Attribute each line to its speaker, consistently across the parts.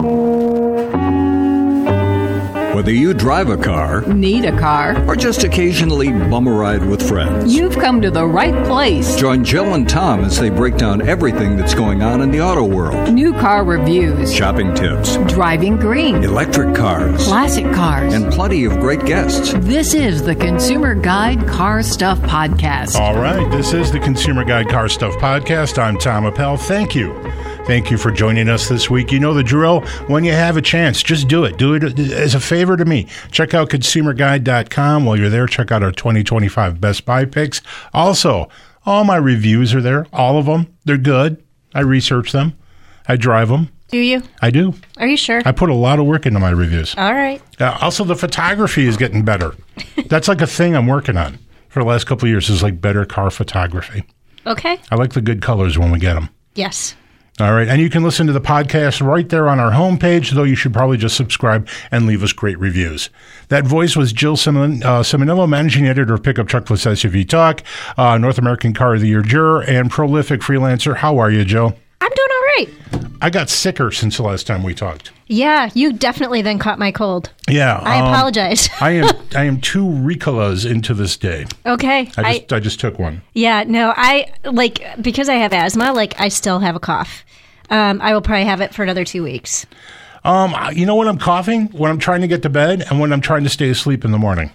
Speaker 1: Whether you drive a car,
Speaker 2: need a car,
Speaker 1: or just occasionally bum a ride with friends,
Speaker 2: you've come to the right place.
Speaker 1: Join Jill and Tom as they break down everything that's going on in the auto world.
Speaker 2: New car reviews,
Speaker 1: Shopping tips,
Speaker 2: driving green,
Speaker 1: electric cars,
Speaker 2: classic cars,
Speaker 1: and plenty of great guests.
Speaker 2: This is the Consumer Guide Car Stuff Podcast.
Speaker 3: All right, this is the Consumer Guide Car Stuff Podcast. I'm Tom Appel. Thank you. Thank you for joining us this week. You know the drill. When you have a chance, just do it. Do it as a favor to me. Check out consumerguide.com. While you're there, check out our 2025 Best Buy picks. Also, all my reviews are there. All of them. They're good. I research them. I drive them.
Speaker 4: Do you?
Speaker 3: I do.
Speaker 4: Are you sure?
Speaker 3: I put a lot of work into my reviews.
Speaker 4: All right.
Speaker 3: Also, the photography is getting better. That's like a thing I'm working on for the last couple of years is like better car photography.
Speaker 4: Okay.
Speaker 3: I like the good colors when we get them.
Speaker 4: Yes.
Speaker 3: All right. And you can listen to the podcast right there on our homepage, though you should probably just subscribe and leave us great reviews. That voice was Jill Simonillo, managing editor of Pickup Truck Plus SUV Talk, North American Car of the Year juror, and prolific freelancer. How are you, Jill?
Speaker 4: I'm doing all right.
Speaker 3: I got sicker since the last time we talked.
Speaker 4: Yeah, you definitely then caught my cold.
Speaker 3: Yeah.
Speaker 4: I apologize.
Speaker 3: I am 2 Ricolas into this day.
Speaker 4: Okay.
Speaker 3: I just took one.
Speaker 4: Yeah, no, because I have asthma, I still have a cough. I will probably have it for another 2 weeks.
Speaker 3: You know when I'm coughing? When I'm trying to get to bed and when I'm trying to stay asleep in the morning.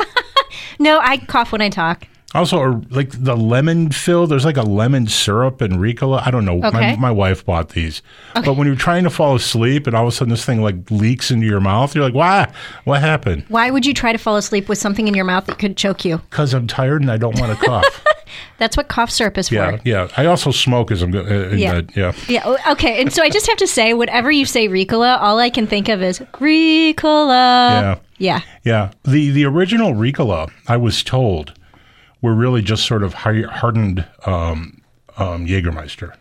Speaker 4: No, I cough when I talk.
Speaker 3: Also, like the lemon fill, there's like a lemon syrup and Ricola. I don't know.
Speaker 4: Okay.
Speaker 3: My wife bought these.
Speaker 4: Okay.
Speaker 3: But when you're trying to fall asleep and all of a sudden this thing like leaks into your mouth, you're like, "Why? What happened?"
Speaker 4: Why would you try to fall asleep with something in your mouth that could choke you?
Speaker 3: Because I'm tired and I don't want to cough.
Speaker 4: That's what cough syrup is for.
Speaker 3: Yeah. I also smoke as I'm in bed. Yeah.
Speaker 4: Yeah. Okay. And so I just have to say, whenever you say Ricola, all I can think of is Ricola.
Speaker 3: Yeah.
Speaker 4: Yeah.
Speaker 3: The original Ricola, I was told, were really just sort of hardened Jägermeister.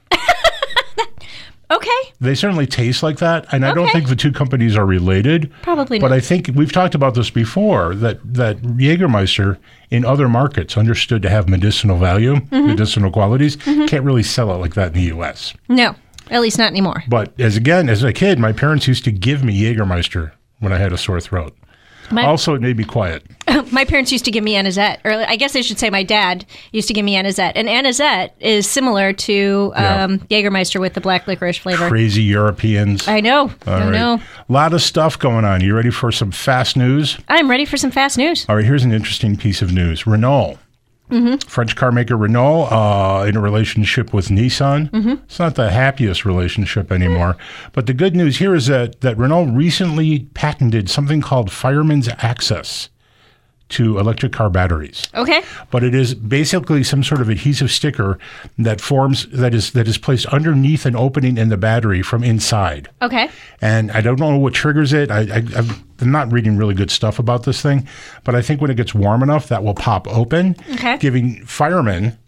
Speaker 4: Okay.
Speaker 3: They certainly taste like that, and I don't
Speaker 4: Okay.
Speaker 3: think the two companies are related.
Speaker 4: Probably
Speaker 3: But
Speaker 4: not.
Speaker 3: I think we've talked about this before, that Jägermeister in other markets understood to have medicinal value, medicinal qualities, can't really sell it like that in the U.S.
Speaker 4: No, at least not anymore.
Speaker 3: But as a kid, my parents used to give me Jägermeister when I had a sore throat. Also, it made me quiet.
Speaker 4: My parents used to give me Anisette, or I guess I should say my dad used to give me Anisette. And Anisette is similar to Jägermeister with the black licorice flavor.
Speaker 3: Crazy Europeans.
Speaker 4: I know. I know.
Speaker 3: A lot of stuff going on. You ready for some fast news?
Speaker 4: I'm ready for some fast news.
Speaker 3: All right, here's an interesting piece of news. Renault. French car maker Renault in a relationship with Nissan. It's not the happiest relationship anymore. But the good news here is that Renault recently patented something called Fireman's Access to electric car batteries.
Speaker 4: Okay.
Speaker 3: But it is basically some sort of adhesive sticker that is placed underneath an opening in the battery from inside.
Speaker 4: Okay.
Speaker 3: And I don't know what triggers it. I'm not reading really good stuff about this thing, but I think when it gets warm enough, that will pop open, giving firemen,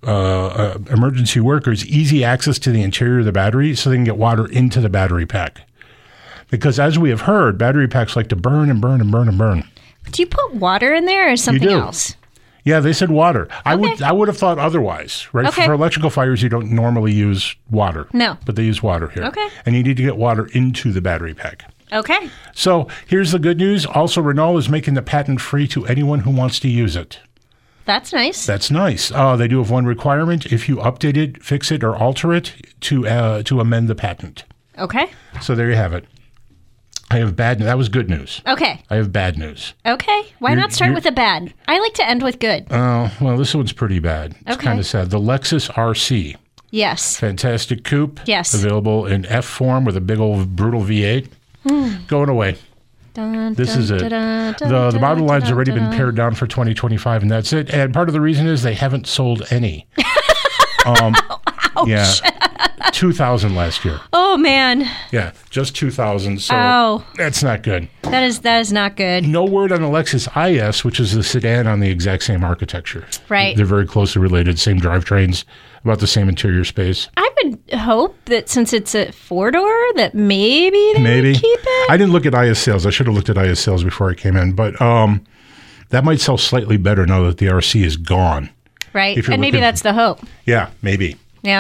Speaker 3: emergency workers, easy access to the interior of the battery so they can get water into the battery pack. Because as we have heard, battery packs like to burn and burn and burn and burn.
Speaker 4: Do you put water in there or something else?
Speaker 3: Yeah, they said water.
Speaker 4: Okay.
Speaker 3: I would have thought otherwise, right?
Speaker 4: Okay.
Speaker 3: For electrical fires, you don't normally use water.
Speaker 4: No.
Speaker 3: But they use water here.
Speaker 4: Okay.
Speaker 3: And you need to get water into the battery pack.
Speaker 4: Okay.
Speaker 3: So here's the good news. Also, Renault is making the patent free to anyone who wants to use it.
Speaker 4: That's nice.
Speaker 3: That's nice. They do have one requirement. If you update it, fix it, or alter it, to amend the patent.
Speaker 4: Okay.
Speaker 3: So there you have it. I have bad news. That was good news.
Speaker 4: Okay.
Speaker 3: I have bad news.
Speaker 4: Okay. Why not start with a bad? I like to end with good.
Speaker 3: Oh, well, this one's pretty bad. It's
Speaker 4: Okay.
Speaker 3: kind of sad. The Lexus RC.
Speaker 4: Yes.
Speaker 3: Fantastic coupe.
Speaker 4: Yes.
Speaker 3: Available in F form with a big old brutal V8. Going away. This is it. The model line's already been pared down for 2025, and that's it. And part of the reason is they haven't sold any. Yeah. 2,000 last year.
Speaker 4: Oh, man.
Speaker 3: Yeah, just 2,000. So
Speaker 4: Ow.
Speaker 3: that's not good.
Speaker 4: That is not good.
Speaker 3: No word on the Lexus IS, which is the sedan on the exact same architecture.
Speaker 4: Right.
Speaker 3: They're very closely related, same drivetrains, about the same interior space.
Speaker 4: I would hope that since it's a four-door, that maybe they would keep it.
Speaker 3: I didn't look at IS sales. I should have looked at IS sales before I came in. But that might sell slightly better now that the RC is gone.
Speaker 4: Right.
Speaker 3: If you're
Speaker 4: And maybe
Speaker 3: looking-
Speaker 4: that's the hope.
Speaker 3: Yeah, maybe.
Speaker 4: Yeah.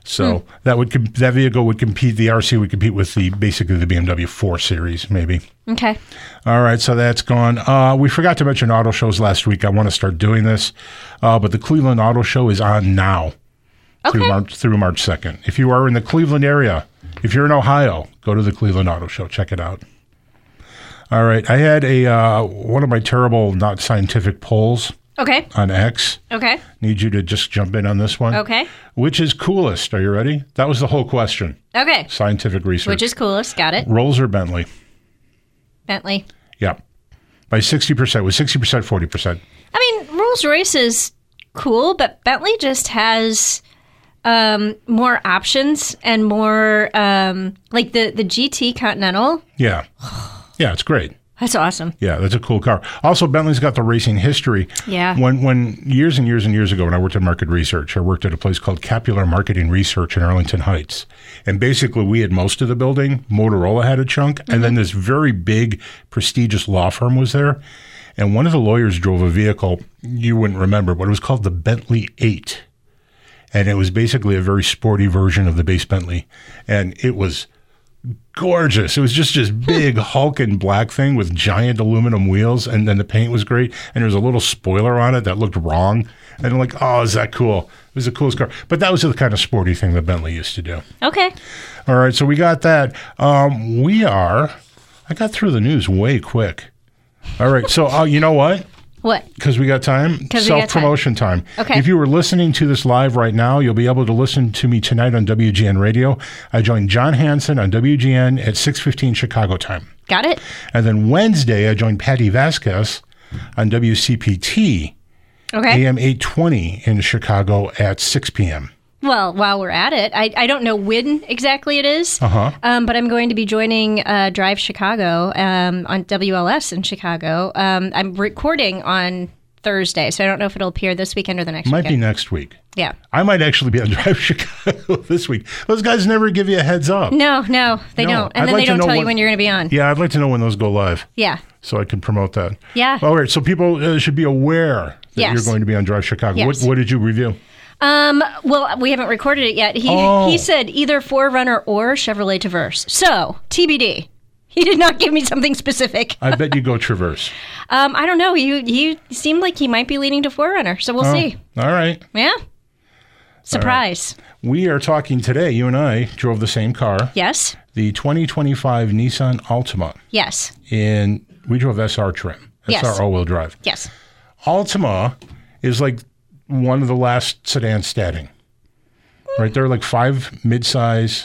Speaker 3: So that vehicle would compete. The RC would compete with basically the BMW 4 Series, maybe.
Speaker 4: Okay.
Speaker 3: All right, so that's gone. We forgot to mention auto shows last week. I want to start doing this, but the Cleveland Auto Show is on now through March 2nd. If you are in the Cleveland area, if you're in Ohio, go to the Cleveland Auto Show. Check it out. All right, I had one of my terrible, not scientific polls.
Speaker 4: Okay.
Speaker 3: On X.
Speaker 4: Okay.
Speaker 3: Need you to just jump in on this one.
Speaker 4: Okay.
Speaker 3: Which is coolest? Are you ready? That was the whole question.
Speaker 4: Okay.
Speaker 3: Scientific research.
Speaker 4: Which is coolest? Got it.
Speaker 3: Rolls or Bentley?
Speaker 4: Bentley.
Speaker 3: Yeah. By 60%. With 60%, 40%.
Speaker 4: I mean, Rolls-Royce is cool, but Bentley just has more options and more, like the GT Continental.
Speaker 3: Yeah. Yeah, it's great.
Speaker 4: That's awesome.
Speaker 3: Yeah, that's a cool car. Also, Bentley's got the racing history.
Speaker 4: Yeah.
Speaker 3: When years and years and years ago, when I worked in market research, I worked at a place called Capular Marketing Research in Arlington Heights. And basically, we had most of the building. Motorola had a chunk. And then this very big, prestigious law firm was there. And one of the lawyers drove a vehicle, you wouldn't remember, but it was called the Bentley 8. And it was basically a very sporty version of the base Bentley. And it was gorgeous. It was just this big hulking black thing with giant aluminum wheels, and then the paint was great, and there was a little spoiler on it that looked wrong. And I'm like, oh, is that cool? It was the coolest car. But that was the kind of sporty thing that Bentley used to do.
Speaker 4: Okay.
Speaker 3: All right, so we got that. I got through the news way quick. All right, so you know what?
Speaker 4: What?
Speaker 3: Because we got time? Self-promotion time.
Speaker 4: Okay.
Speaker 3: If you were listening to this live right now, you'll be able to listen to me tonight on WGN Radio. I joined John Hansen on WGN at 6:15 Chicago time.
Speaker 4: Got it.
Speaker 3: And then Wednesday, I joined Patty Vasquez on WCPT, AM 820 in Chicago at 6 p.m.
Speaker 4: Well, while we're at it, I don't know when exactly it is, but I'm going to be joining Drive Chicago on WLS in Chicago. I'm recording on Thursday, so I don't know if it'll appear this weekend or the next weekend.
Speaker 3: Might be next week.
Speaker 4: Yeah.
Speaker 3: I might actually be on Drive Chicago this week. Those guys never give you a heads up.
Speaker 4: No, they don't. And then they don't tell you when you're going to be on.
Speaker 3: Yeah, I'd like to know when those go live.
Speaker 4: Yeah.
Speaker 3: So I can promote that.
Speaker 4: Yeah.
Speaker 3: All right, so people should be aware that you're going to be on Drive Chicago.
Speaker 4: Yes.
Speaker 3: What did you review?
Speaker 4: Well, we haven't recorded it yet. He said either 4Runner or Chevrolet Traverse. So, TBD. He did not give me something specific.
Speaker 3: I bet you go Traverse.
Speaker 4: I don't know. He seemed like he might be leaning to 4Runner, so we'll see.
Speaker 3: All right.
Speaker 4: Yeah. Surprise.
Speaker 3: Right. We are talking today. You and I drove the same car.
Speaker 4: Yes.
Speaker 3: The 2025 Nissan Altima.
Speaker 4: Yes.
Speaker 3: We drove SR trim. SR all-wheel drive.
Speaker 4: Yes.
Speaker 3: Altima is like one of the last sedans standing. Right? There are like 5 mid-size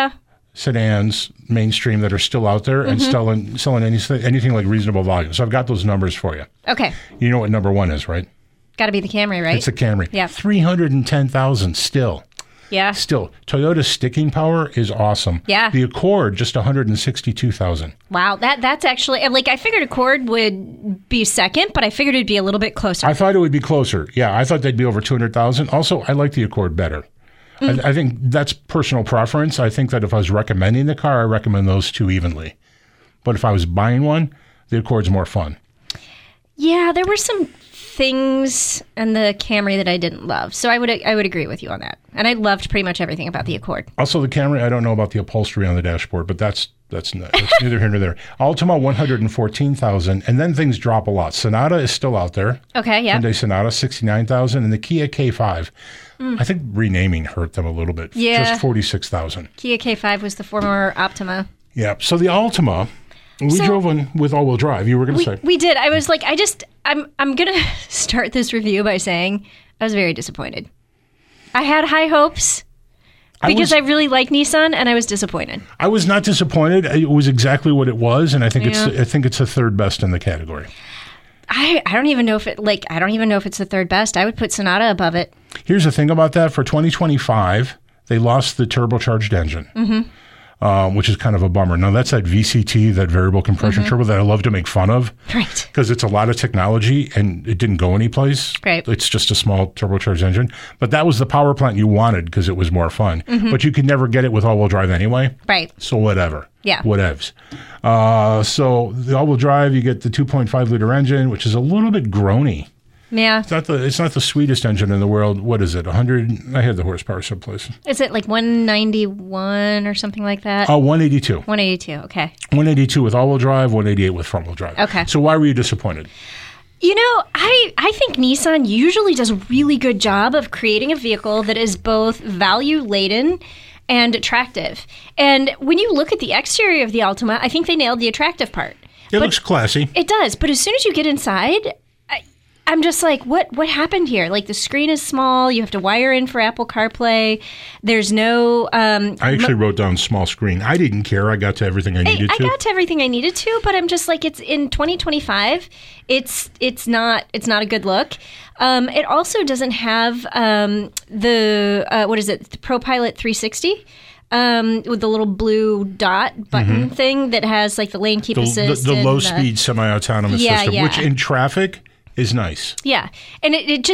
Speaker 3: sedans, mainstream, that are still out there and selling anything like reasonable volume. So I've got those numbers for you.
Speaker 4: Okay.
Speaker 3: You know what number 1 is, right?
Speaker 4: Got to be the Camry, right?
Speaker 3: It's the Camry.
Speaker 4: Yeah.
Speaker 3: 310,000 still.
Speaker 4: Yeah.
Speaker 3: Still. Toyota's sticking power is awesome.
Speaker 4: Yeah.
Speaker 3: The Accord, just 162,000.
Speaker 4: Wow. That's actually, like, I figured Accord would be second, but I figured it'd be a little bit closer.
Speaker 3: I thought it would be closer. Yeah, I thought they'd be over 200,000. Also, I like the Accord better. I think that's personal preference. I think that if I was recommending the car, I recommend those two evenly. But if I was buying one, the Accord's more fun. Yeah,
Speaker 4: there were some things in the Camry that I didn't love. So I would agree with you on that. And I loved pretty much everything about the Accord.
Speaker 3: Also, the Camry, I don't know about the upholstery on the dashboard, but that's neither here nor there. Altima, 114,000, and then things drop a lot. Sonata is still out there.
Speaker 4: Okay, yeah.
Speaker 3: Hyundai Sonata, 69,000, and the Kia K5. I think renaming hurt them a little bit.
Speaker 4: Yeah.
Speaker 3: Just 46,000.
Speaker 4: Kia K5 was the former Optima.
Speaker 3: Yeah. So the Altima, we drove one with all-wheel drive. You were going to say.
Speaker 4: We did. I was like, I'm going to start this review by saying I was very disappointed. I had high hopes because I really like Nissan, and I was disappointed. I
Speaker 3: was not disappointed. It was exactly what it was, and I think it's the third best in the category.
Speaker 4: I don't even know if it's the third best. I would put Sonata above it.
Speaker 3: Here's the thing about that. For 2025, they lost the turbocharged engine, which is kind of a bummer. Now, that's that VCT, that variable compression turbo that I love to make fun of.
Speaker 4: Right.
Speaker 3: Because it's a lot of technology, and it didn't go anyplace.
Speaker 4: Right.
Speaker 3: It's just a small turbocharged engine. But that was the power plant you wanted because it was more fun. But you could never get it with all-wheel drive anyway.
Speaker 4: Right.
Speaker 3: So whatever.
Speaker 4: Yeah.
Speaker 3: Whatevs. So the all-wheel drive, you get the 2.5-liter engine, which is a little bit groany.
Speaker 4: Yeah.
Speaker 3: It's not the sweetest engine in the world. What is it? 100? I had the horsepower someplace.
Speaker 4: Is it like 191 or something like that?
Speaker 3: 182.
Speaker 4: 182. Okay.
Speaker 3: 182 with all-wheel drive, 188 with front-wheel drive.
Speaker 4: Okay.
Speaker 3: So why were you disappointed?
Speaker 4: You know, I think Nissan usually does a really good job of creating a vehicle that is both value-laden and attractive. And when you look at the exterior of the Altima, I think they nailed the attractive part.
Speaker 3: It looks classy.
Speaker 4: It does. But as soon as you get inside, I'm just like, what happened here? Like, the screen is small. You have to wire in for Apple CarPlay. There's no... I
Speaker 3: actually wrote down small screen. I didn't care. I got to everything I needed to.
Speaker 4: I got to everything I needed to, but I'm just like, it's in 2025. It's not a good look. It also doesn't have the ProPilot 360. With the little blue dot button thing that has like the lane keep assist.
Speaker 3: The low-speed semi-autonomous system, which in traffic is nice.
Speaker 4: Yeah. And it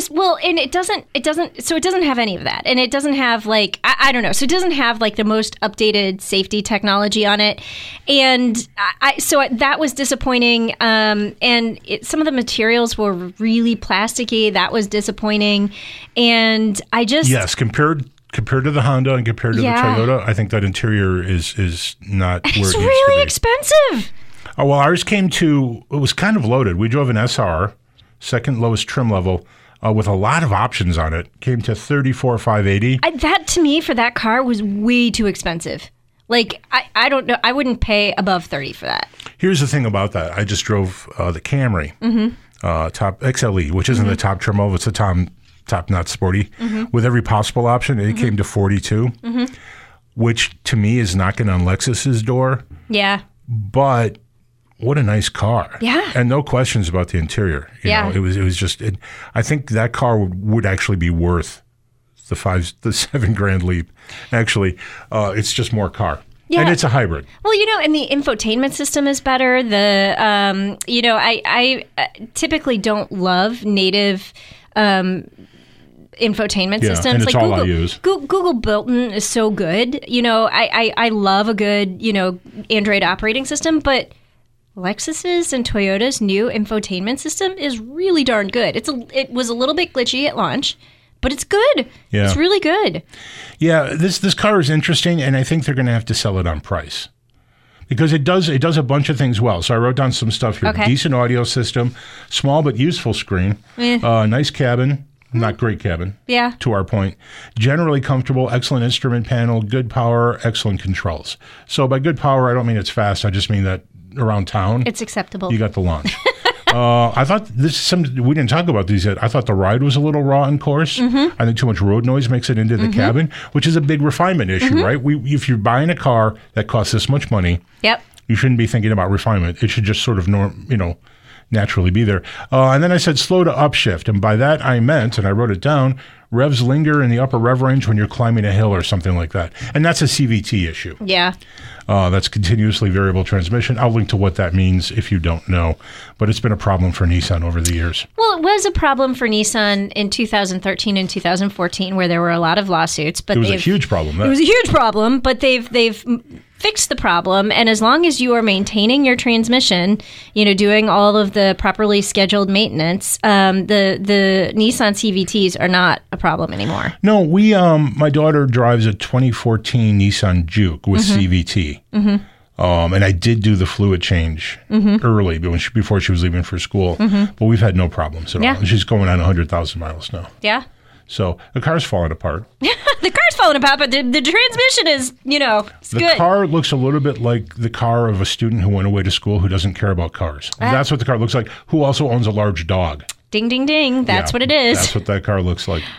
Speaker 4: doesn't have any of that. And it doesn't have like, I don't know. So it doesn't have like the most updated safety technology on it. And so that was disappointing. And some of the materials were really plasticky. That was disappointing. And I just...
Speaker 3: Yes, compared to the Honda and compared to the Toyota, I think that interior is not where it needs to be. It's
Speaker 4: really expensive.
Speaker 3: Oh, well, ours it was kind of loaded. We drove an SR, second lowest trim level, with a lot of options on it. Came to $34,580.
Speaker 4: That, to me, for that car, was way too expensive. Like, I don't know. I wouldn't pay above $30 for that.
Speaker 3: Here's the thing about that. I just drove the Camry, top XLE, which isn't the top trim level. It's the top not sporty. With every possible option, it came to $42,000, which to me is knocking on Lexus's door.
Speaker 4: Yeah.
Speaker 3: But what a nice car.
Speaker 4: Yeah.
Speaker 3: And no questions about the interior. You know, it was just, I think that car would actually be worth the $7,000 leap. Actually, it's just more car. Yeah. And it's a hybrid.
Speaker 4: Well, and the infotainment system is better. The, I typically don't love native, infotainment systems.
Speaker 3: And it's
Speaker 4: like
Speaker 3: all
Speaker 4: Google,
Speaker 3: I use.
Speaker 4: Google built-in is so good. I love a good, Android operating system, but Lexus's and Toyota's new infotainment system is really darn good. It was a little bit glitchy at launch, but it's good. Yeah. It's really good.
Speaker 3: Yeah, this car is interesting, and I think they're going to have to sell it on price. Because it does a bunch of things well. So I wrote down some stuff here. Okay. Decent audio system, small but useful screen, nice cabin. Not great cabin.
Speaker 4: Yeah.
Speaker 3: To our point. Generally comfortable, excellent instrument panel, good power, excellent controls. So by good power, I don't mean it's fast. I just mean that around town,
Speaker 4: it's acceptable.
Speaker 3: You got the launch. I thought we didn't talk about these yet. I thought the ride was a little raw and coarse. I think too much road noise makes it into the cabin, which is a big refinement issue, right? If you're buying a car that costs this much money, you shouldn't be thinking about refinement. It should just sort of naturally be there. And then I said slow to upshift. And by that I meant, and I wrote it down, revs linger in the upper rev range when you're climbing a hill or something like that. And that's a CVT issue.
Speaker 4: Yeah.
Speaker 3: That's continuously variable transmission. I'll link to what that means if you don't know. But it's been a problem for Nissan over the years.
Speaker 4: Well, it was a problem for Nissan in 2013 and 2014 where there were a lot of lawsuits. But
Speaker 3: it was a huge problem.
Speaker 4: It was a huge problem, but they've fixed the problem. And as long as you are maintaining your transmission, doing all of the properly scheduled maintenance, the Nissan CVTs are not a problem anymore.
Speaker 3: No, my daughter drives a 2014 Nissan Juke with CVT. And I did do the fluid change early before she was leaving for school. But we've had no problems at all. And she's going on 100,000 miles now.
Speaker 4: Yeah.
Speaker 3: So the car's falling apart.
Speaker 4: The car's falling apart, but the transmission is, it's good.
Speaker 3: The car looks a little bit like the car of a student who went away to school who doesn't care about cars. That's what the car looks like, who also owns a large dog.
Speaker 4: Ding, ding, ding. That's what it is.
Speaker 3: That's what that car looks like.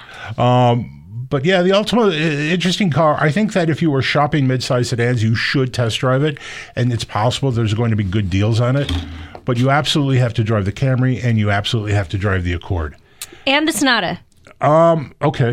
Speaker 3: But yeah, the Altima, interesting car. I think that if you were shopping mid-size sedans, you should test drive it. And it's possible there's going to be good deals on it. But you absolutely have to drive the Camry, and you absolutely have to drive the Accord.
Speaker 4: And the Sonata.
Speaker 3: Okay.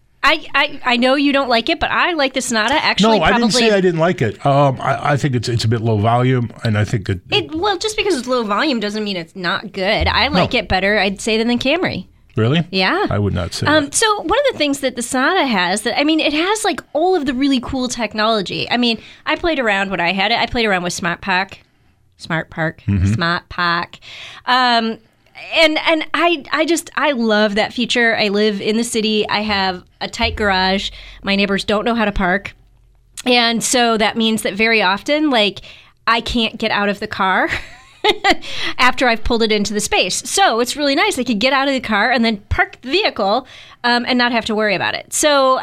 Speaker 4: I know you don't like it, but I like the Sonata. Actually,
Speaker 3: no, I didn't say I didn't like it. I think it's a bit low volume, and I think that
Speaker 4: just because it's low volume doesn't mean it's not good. I like it better, I'd say, than the Camry.
Speaker 3: Really?
Speaker 4: Yeah.
Speaker 3: I would not say that.
Speaker 4: So one of the things that the Sonata has, it has like all of the really cool technology. I played around when I had it. I played around with Smart Park. And I love that feature. I live in the city. I have a tight garage. My neighbors don't know how to park. And so that means that very often, like, I can't get out of the car after I've pulled it into the space. So it's really nice. I could get out of the car and then park the vehicle and not have to worry about it. So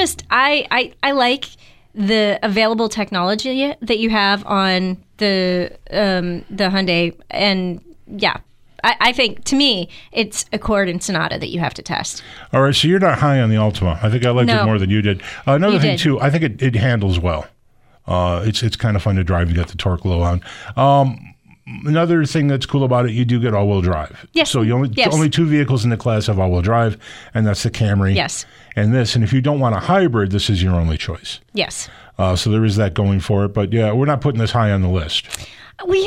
Speaker 4: I like the available technology that you have on the Hyundai. And yeah, I think, to me, it's Accord and Sonata that you have to test.
Speaker 3: All right, so you're not high on the Altima. I think I liked it more than you did. Another thing, too, I think it handles well. It's kind of fun to drive. You got the torque low on. Another thing that's cool about it, you do get all-wheel drive.
Speaker 4: Yes.
Speaker 3: So only 2 vehicles in the class have all-wheel drive, and that's the Camry.
Speaker 4: Yes.
Speaker 3: And this. And if you don't want a hybrid, this is your only choice.
Speaker 4: Yes.
Speaker 3: So there is that going for it. But, yeah, we're not putting this high on the list.
Speaker 4: Well,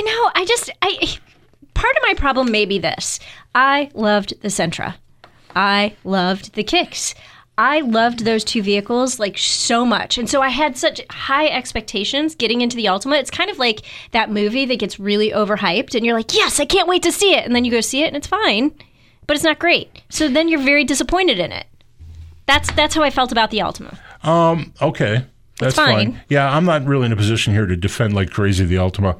Speaker 4: part of my problem may be this. I loved the Sentra. I loved the Kicks. I loved those 2 vehicles like so much. And so I had such high expectations getting into the Altima. It's kind of like that movie that gets really overhyped and you're like, yes, I can't wait to see it. And then you go see it and it's fine, but it's not great. So then you're very disappointed in it. That's how I felt about the Altima.
Speaker 3: Okay. That's
Speaker 4: fine.
Speaker 3: Yeah, I'm not really in a position here to defend like crazy the Altima.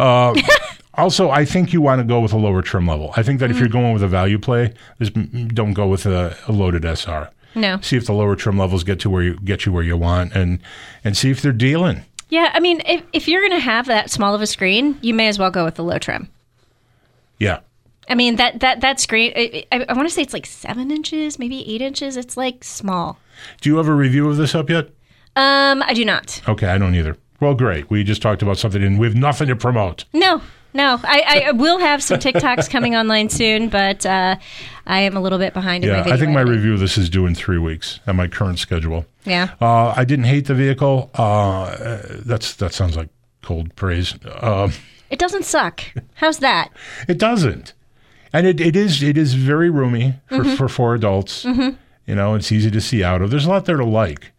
Speaker 3: Also, I think you want to go with a lower trim level. I think that if you're going with a value play, don't go with a loaded SR.
Speaker 4: No.
Speaker 3: See if the lower trim levels get you where you want, and see if they're dealing.
Speaker 4: Yeah, I mean, if you're going to have that small of a screen, you may as well go with the low trim.
Speaker 3: Yeah.
Speaker 4: I mean, that screen, I want to say it's like 7 inches, maybe 8 inches. It's like small. Do
Speaker 3: you have a review of this up yet?
Speaker 4: I do not.
Speaker 3: Okay, I don't either. Well, great. We just talked about something and we have nothing to promote.
Speaker 4: No. I will have some TikToks coming online soon, but I am a little bit behind in my video.
Speaker 3: I think my review of this is due in 3 weeks at my current schedule.
Speaker 4: Yeah.
Speaker 3: I didn't hate the vehicle. That sounds like cold praise.
Speaker 4: It doesn't suck. How's that?
Speaker 3: It doesn't. And it is very roomy for 4 adults. Mm-hmm. You know, it's easy to see out of. There's a lot there to like.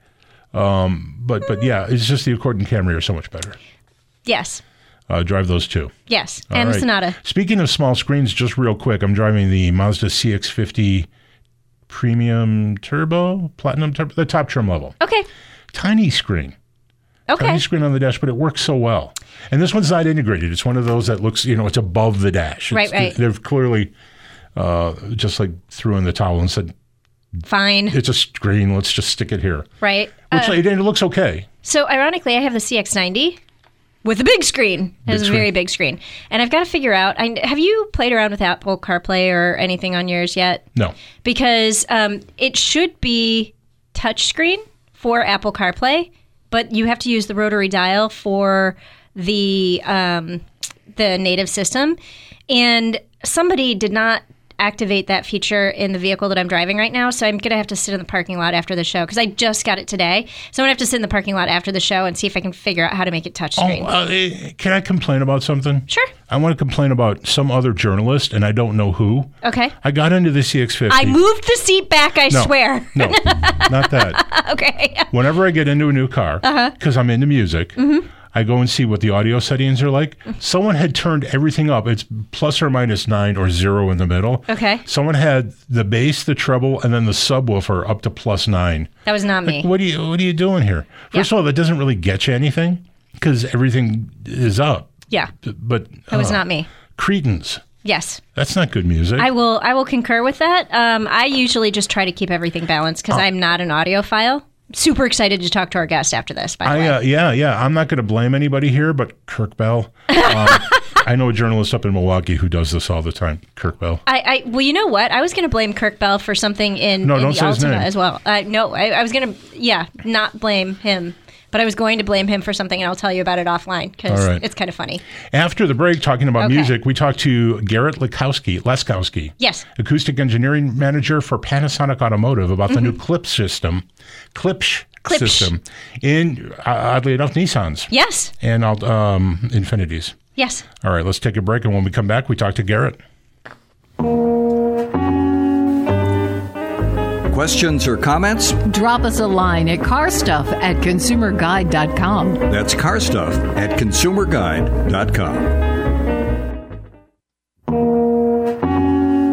Speaker 3: But yeah, it's just the Accord and Camry are so much better.
Speaker 4: Yes.
Speaker 3: Drive those 2.
Speaker 4: Yes, and the Sonata.
Speaker 3: Speaking of small screens, just real quick, I'm driving the Mazda CX-50 Premium Turbo, Platinum Turbo, the top trim level.
Speaker 4: Okay.
Speaker 3: Tiny screen.
Speaker 4: Okay.
Speaker 3: Tiny screen on the dash, but it works so well. And this one's not integrated. It's one of those that looks, it's above the dash.
Speaker 4: Right.
Speaker 3: They've clearly just like threw in the towel and said,
Speaker 4: fine.
Speaker 3: It's a screen. Let's just stick it here.
Speaker 4: Right.
Speaker 3: And it looks okay.
Speaker 4: So ironically, I have the CX-90 with a big screen. It has a very big screen. And I've got to figure out, have you played around with Apple CarPlay or anything on yours yet?
Speaker 3: No.
Speaker 4: Because it should be touchscreen for Apple CarPlay, but you have to use the rotary dial for the native system. And somebody did not activate that feature in the vehicle that I'm driving right now, so I'm going to have to sit in the parking lot after the show because I just got it today. So I'm going to have to sit in the parking lot after the show and see if I can figure out how to make it touchscreen.
Speaker 3: Can I complain about something?
Speaker 4: Sure.
Speaker 3: I want to complain about some other journalist, and I don't know who.
Speaker 4: Okay.
Speaker 3: I got into the CX-50.
Speaker 4: I moved the seat back, I swear.
Speaker 3: No, not that.
Speaker 4: Okay.
Speaker 3: Whenever I get into a new car, because I'm into music, I go and see what the audio settings are like. Someone had turned everything up. It's plus or minus 9 or 0 in the middle.
Speaker 4: Okay.
Speaker 3: Someone had the bass, the treble, and then the subwoofer up to plus 9.
Speaker 4: That was not me.
Speaker 3: What are you doing here? First of all, that doesn't really get you anything because everything is up.
Speaker 4: Yeah.
Speaker 3: But
Speaker 4: that was not me.
Speaker 3: Cretins.
Speaker 4: Yes.
Speaker 3: That's not good music.
Speaker 4: I will concur with that. I usually just try to keep everything balanced because I'm not an audiophile. Super excited to talk to our guest after this, by the way.
Speaker 3: Yeah. I'm not going to blame anybody here, but Kirk Bell. I know a journalist up in Milwaukee who does this all the time, Kirk Bell.
Speaker 4: Well, you know what? I was going to blame Kirk Bell for something in the Altima as well. I was going to, not blame him. But I was going to blame him for something, and I'll tell you about it offline because it's kind of funny.
Speaker 3: After the break, talking about music, we talked to Garrett Laskowski.
Speaker 4: Yes.
Speaker 3: Acoustic Engineering Manager for Panasonic Automotive about the new Klipsch system in, oddly enough, Nissans.
Speaker 4: Yes.
Speaker 3: And Infinitis.
Speaker 4: Yes.
Speaker 3: All right, let's take a break, and when we come back, we talk to Garrett.
Speaker 1: Questions or comments?
Speaker 2: Drop us a line at carstuff@consumerguide.com.
Speaker 1: That's carstuff@consumerguide.com.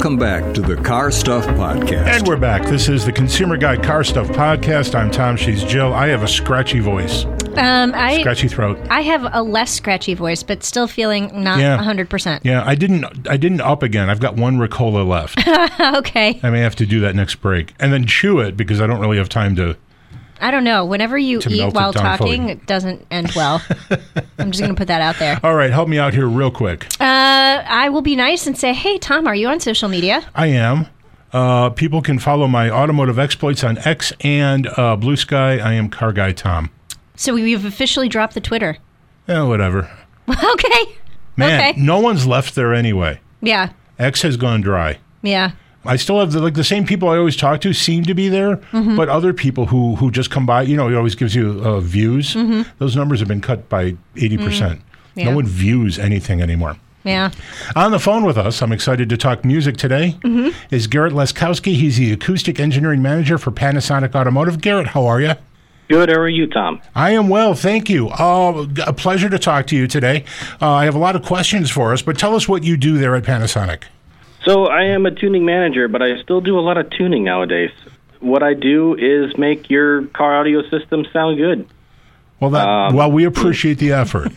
Speaker 1: Welcome back to the Car Stuff Podcast.
Speaker 3: And we're back. This is the Consumer Guide Car Stuff Podcast. I'm Tom. She's Jill. I have a scratchy voice. Scratchy throat.
Speaker 4: I have a less scratchy voice, but still feeling not 100%.
Speaker 3: Yeah, I didn't up again. I've got one Ricola left.
Speaker 4: Okay.
Speaker 3: I may have to do that next break. And then chew it because I don't really have time to...
Speaker 4: I don't know. Whenever you eat while talking, it doesn't end well. I'm just going to put that out there.
Speaker 3: All right, help me out here real quick.
Speaker 4: I will be nice and say, hey, Tom, are you on social media?
Speaker 3: I am. People can follow my automotive exploits on X and Blue Sky. I am Car Guy Tom.
Speaker 4: So we've officially dropped the Twitter.
Speaker 3: Yeah, whatever.
Speaker 4: Okay.
Speaker 3: Man,
Speaker 4: okay.
Speaker 3: No one's left there anyway.
Speaker 4: Yeah.
Speaker 3: X has gone dry.
Speaker 4: Yeah.
Speaker 3: I still have the same people I always talk to seem to be there, but other people who just come by, it always gives you views. Those numbers have been cut by 80%.
Speaker 4: Yeah.
Speaker 3: No one views anything anymore.
Speaker 4: Yeah.
Speaker 3: On the phone with us, I'm excited to talk music today, is Garrett Leskowski. He's the Acoustic Engineering Manager for Panasonic Automotive. Garrett, how are you?
Speaker 5: Good. How are you, Tom?
Speaker 3: I am well, thank you. A pleasure to talk to you today. I have a lot of questions for us, but tell us what you do there at Panasonic.
Speaker 5: So I am a tuning manager, but I still do a lot of tuning nowadays. What I do is make your car audio system sound good.
Speaker 3: Well, we appreciate the effort.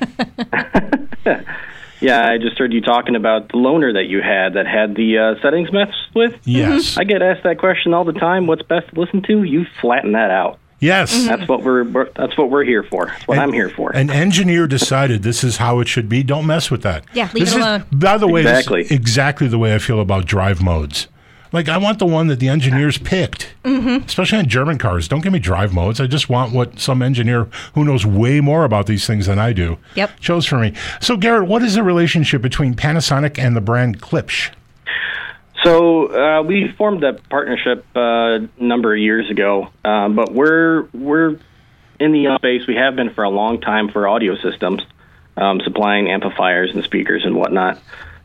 Speaker 5: Yeah, I just heard you talking about the loaner that you had that had the settings messed with.
Speaker 3: Yes.
Speaker 5: I get asked that question all the time. What's best to listen to? You flatten that out.
Speaker 3: Yes.
Speaker 5: That's what we're here for. That's what I'm here for.
Speaker 3: An engineer decided this is how it should be. Don't mess with that.
Speaker 4: Yeah, leave it alone.
Speaker 3: By the way,
Speaker 5: exactly.
Speaker 3: This is exactly the way I feel about drive modes. Like, I want the one that the engineers picked, especially on German cars. Don't give me drive modes. I just want what some engineer who knows way more about these things than I do chose for me. So, Garrett, what is the relationship between Panasonic and the brand Klipsch?
Speaker 5: So we formed that partnership a number of years ago, but we're in the space. We have been for a long time for audio systems, supplying amplifiers and speakers and whatnot.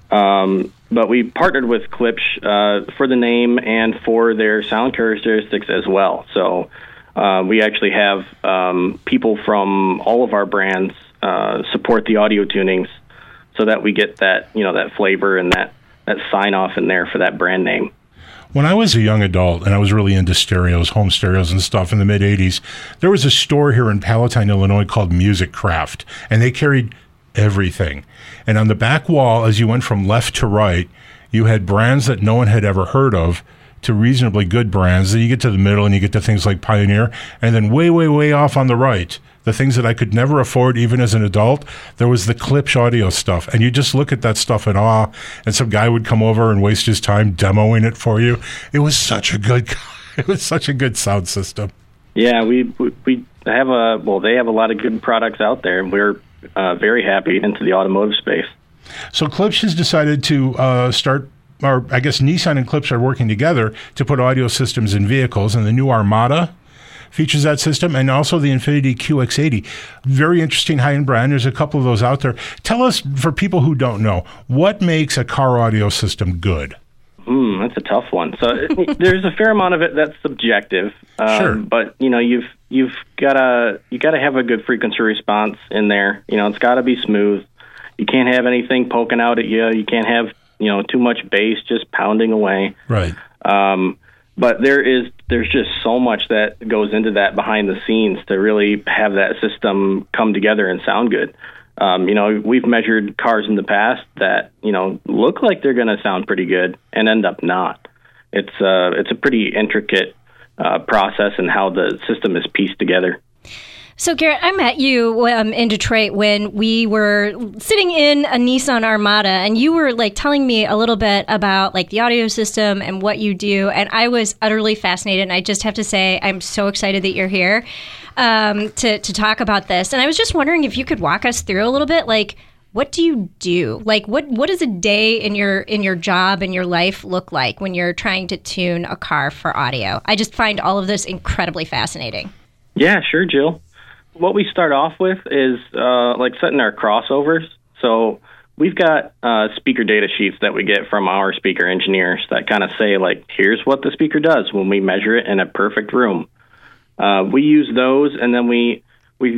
Speaker 5: But we partnered with Klipsch for the name and for their sound characteristics as well. So we actually have people from all of our brands support the audio tunings, so that we get that that flavor and that sign off in there for that brand name.
Speaker 3: When I was a young adult and I was really into stereos, home stereos and stuff in the mid-'80s, there was a store here in Palatine, Illinois called Music Craft, and they carried everything. And on the back wall, as you went from left to right, you had brands that no one had ever heard of to reasonably good brands. Then you get to the middle and you get to things like Pioneer, and then way, way, way off on the right, the things that I could never afford even as an adult, there was the Klipsch audio stuff. And you just look at that stuff in awe, and some guy would come over and waste his time demoing it for you. It was such a good sound system.
Speaker 5: Yeah, we have they have a lot of good products out there, and we're very happy into the automotive space.
Speaker 3: So Klipsch has decided to start, or I guess Nissan and Klipsch are working together to put audio systems in vehicles, and the new Armada features that system, and also the Infiniti QX80. Very interesting high-end brand. There's a couple of those out there. Tell us, for people who don't know, what makes a car audio system good?
Speaker 5: That's a tough one. So there's a fair amount of it that's subjective.
Speaker 3: Sure.
Speaker 5: But you've got to have a good frequency response in there. It's got to be smooth. You can't have anything poking out at you. You can't have too much bass just pounding away.
Speaker 3: Right.
Speaker 5: But there's just so much that goes into that behind the scenes to really have that system come together and sound good. We've measured cars in the past that look like they're going to sound pretty good and end up not. It's a pretty intricate process in how the system is pieced together.
Speaker 4: So, Garrett, I met you in Detroit when we were sitting in a Nissan Armada, and you were telling me a little bit about the audio system and what you do, and I was utterly fascinated. And I just have to say, I'm so excited that you're here to talk about this. And I was just wondering if you could walk us through a little bit, what do you do? What does a day in your job and your life look like when you're trying to tune a car for audio? I just find all of this incredibly fascinating.
Speaker 5: Yeah, sure, Jill. What we start off with is setting our crossovers. So we've got speaker data sheets that we get from our speaker engineers that kind of say, here's what the speaker does when we measure it in a perfect room. We use those, and then we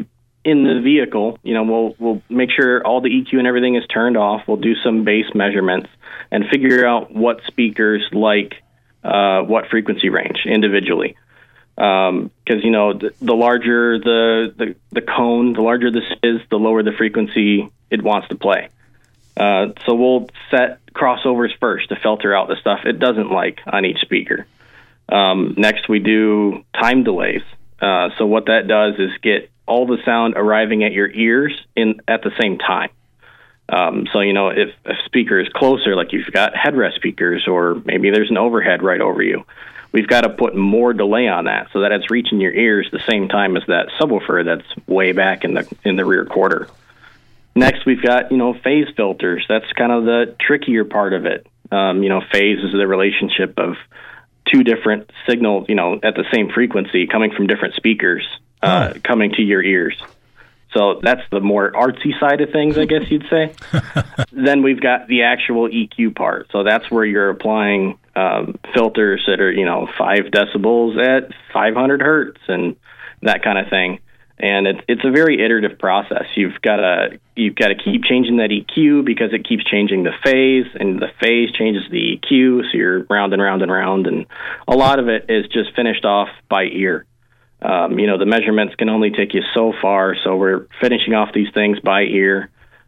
Speaker 5: in the vehicle, we'll make sure all the EQ and everything is turned off. We'll do some bass measurements and figure out what speakers like what frequency range individually. Because the larger the cone, the larger this is, the lower the frequency it wants to play. So we'll set crossovers first to filter out the stuff it doesn't like on each speaker. Next, we do time delays. So what that does is get all the sound arriving at your ears at the same time. So if a speaker is closer, like you've got headrest speakers, or maybe there's an overhead right over you, we've got to put more delay on that so that it's reaching your ears the same time as that subwoofer that's way back in the rear quarter. Next, we've got, phase filters. That's kind of the trickier part of it. Phase is the relationship of two different signals, at the same frequency coming from different speakers, coming to your ears. So that's the more artsy side of things, I guess you'd say. Then we've got the actual EQ part. So that's where you're applying filters that are, 5 decibels at 500 hertz and that kind of thing. And it's a very iterative process. You've got to keep changing that EQ because it keeps changing the phase, and the phase changes the EQ, so you're round and round and round. And a lot of it is just finished off by ear. The measurements can only take you so far, so we're finishing off these things by ear.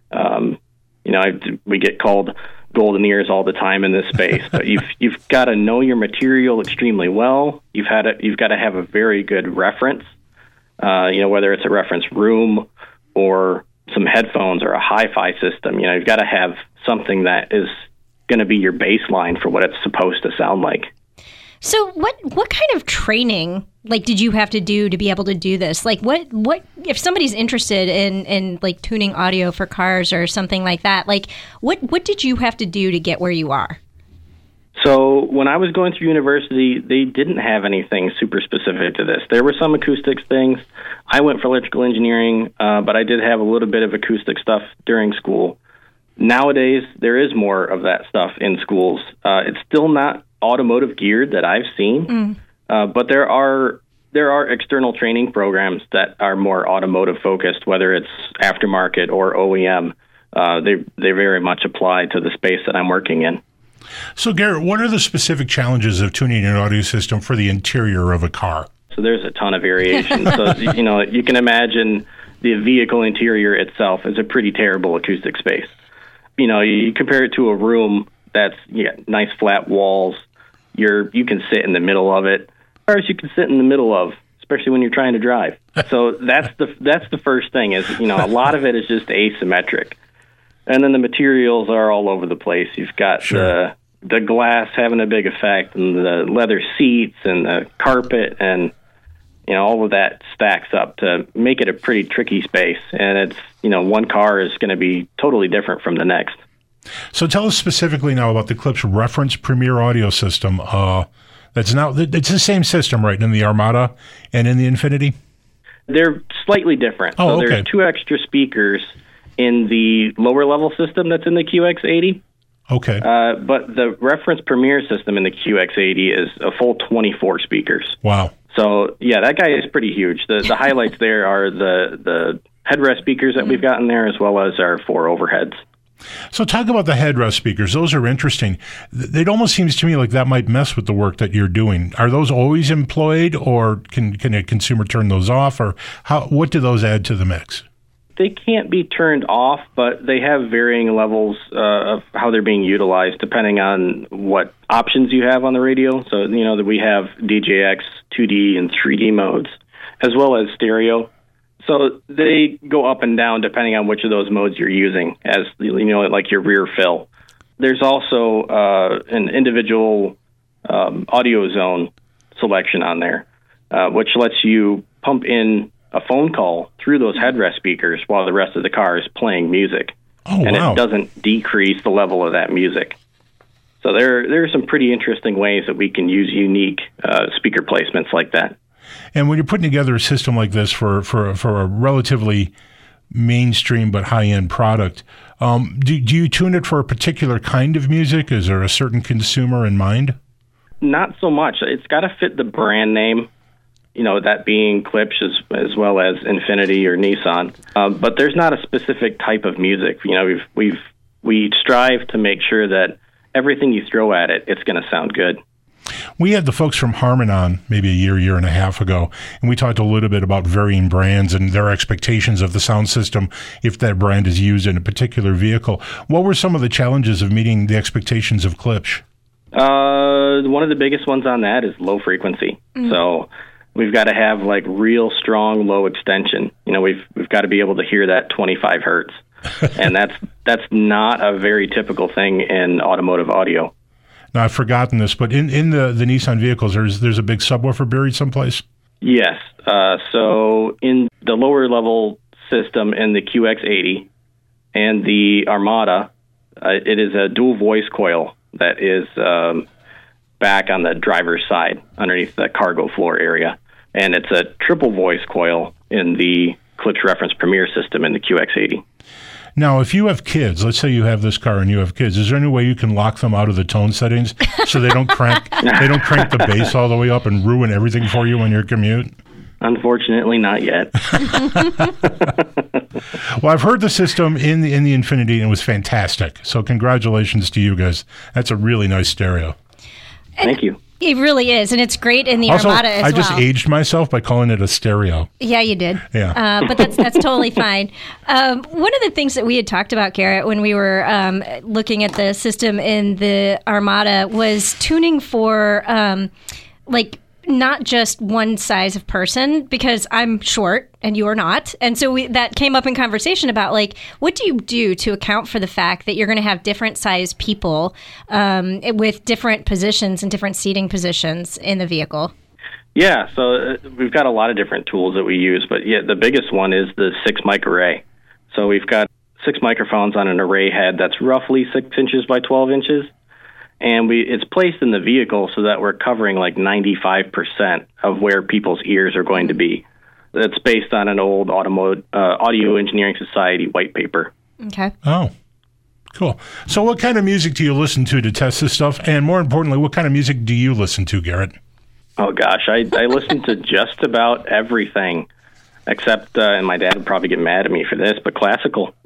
Speaker 5: We get called golden ears all the time in this space, but you've got to know your material extremely well. You've got to have a very good reference. Whether it's a reference room or some headphones or a hi-fi system, you've got to have something that is going to be your baseline for what it's supposed to sound like.
Speaker 4: So what kind of training did you have to do to be able to do this? What if somebody's interested in tuning audio for cars or something like that, what did you have to do to get where you are?
Speaker 5: So when I was going through university, they didn't have anything super specific to this. There were some acoustics things. I went for electrical engineering, but I did have a little bit of acoustic stuff during school. Nowadays, there is more of that stuff in schools. It's still not automotive geared that I've seen, but there are external training programs that are more automotive focused, whether it's aftermarket or OEM. They very much apply to the space that I'm working in.
Speaker 3: So, Garrett, what are the specific challenges of tuning an audio system for the interior of a car?
Speaker 5: So there's a ton of variation. So, you can imagine the vehicle interior itself is a pretty terrible acoustic space. You compare it to a room that's nice flat walls. You can sit in the middle of it, or you can sit in the middle of, especially when you're trying to drive. So that's the first thing is, a lot of it is just asymmetric. And then the materials are all over the place. You've got the glass having a big effect, and the leather seats and the carpet, and all of that stacks up to make it a pretty tricky space. And it's one car is going to be totally different from the next.
Speaker 3: So tell us specifically now about the Klipsch Reference Premier Audio System. It's the same system, right, in the Armada and in the Infiniti?
Speaker 5: They're slightly different.
Speaker 3: Oh, okay.
Speaker 5: There's 2 extra speakers in the lower level system that's in the QX80.
Speaker 3: Okay.
Speaker 5: But the Reference Premier system in the QX80 is a full 24 speakers.
Speaker 3: Wow.
Speaker 5: So, that guy is pretty huge. The highlights there are the headrest speakers that we've got in there, as well as our 4 overheads.
Speaker 3: So talk about the headrest speakers. Those are interesting. It almost seems to me like that might mess with the work that you're doing. Are those always employed, or can a consumer turn those off, or what do those add to the mix?
Speaker 5: They can't be turned off, but they have varying levels of how they're being utilized depending on what options you have on the radio. So, that we have DJX, 2D, and 3D modes, as well as stereo. So they go up and down depending on which of those modes you're using, as like your rear fill. There's also an individual audio zone selection on there, which lets you pump in a phone call through those headrest speakers while the rest of the car is playing music.
Speaker 3: Oh,
Speaker 5: and
Speaker 3: wow.
Speaker 5: It doesn't decrease the level of that music. So there are some pretty interesting ways that we can use unique speaker placements like that.
Speaker 3: And when you're putting together a system like this for a relatively mainstream but high-end product, do you tune it for a particular kind of music? Is there a certain consumer in mind?
Speaker 5: Not so much. It's got to fit the brand name. that being Klipsch as well as Infiniti or Nissan. But there's not a specific type of music. We strive to make sure that everything you throw at it, it's going to sound good.
Speaker 3: We had the folks from Harman on maybe a year and a half ago, and we talked a little bit about varying brands and their expectations of the sound system if that brand is used in a particular vehicle. What were some of the challenges of meeting the expectations of Klipsch?
Speaker 5: One of the biggest ones on that is low frequency. So we've got to have like real strong low extension. We've got to be able to hear that 25 hertz, and that's not a very typical thing in automotive audio.
Speaker 3: Now, I've forgotten this, but in the Nissan vehicles, there's a big subwoofer buried someplace?
Speaker 5: Yes. So in the lower level system in the QX80 and the Armada, it is a dual voice coil that is back on the driver's side underneath the cargo floor area. And it's a triple voice coil in the Klipsch Reference Premier system in the QX80.
Speaker 3: Now, if you have kids, let's say you have this car and you have kids, is there any way you can lock them out of the tone settings so they don't crank the bass all the way up and ruin everything for you on your commute?
Speaker 5: Unfortunately, not yet.
Speaker 3: Well, I've heard the system in the Infiniti, and it was fantastic. So congratulations to you guys. That's a really nice stereo.
Speaker 5: Thank you.
Speaker 4: It really is, and it's great in the
Speaker 3: also,
Speaker 4: Armada as well.
Speaker 3: I just aged myself by calling it a stereo.
Speaker 4: Yeah, you did.
Speaker 3: Yeah.
Speaker 4: But that's totally fine. One of the things that we had talked about, Garrett, when we were looking at the system in the Armada was tuning for not just one size of person, because I'm short and you're not. And so that came up in conversation about, what do you do to account for the fact that you're going to have different size people with different positions and different seating positions in the vehicle?
Speaker 5: Yeah, so we've got a lot of different tools that we use, but the biggest one is the 6-mic array. So we've got 6 microphones on an array head that's roughly 6 inches by 12 inches. And it's placed in the vehicle so that we're covering 95% of where people's ears are going to be. That's based on an old Audio Engineering Society white paper.
Speaker 4: Okay.
Speaker 3: Oh, cool. So what kind of music do you listen to test this stuff? And more importantly, what kind of music do you listen to, Garrett?
Speaker 5: Oh, gosh. I listen to just about everything, except, and my dad would probably get mad at me for this, but classical.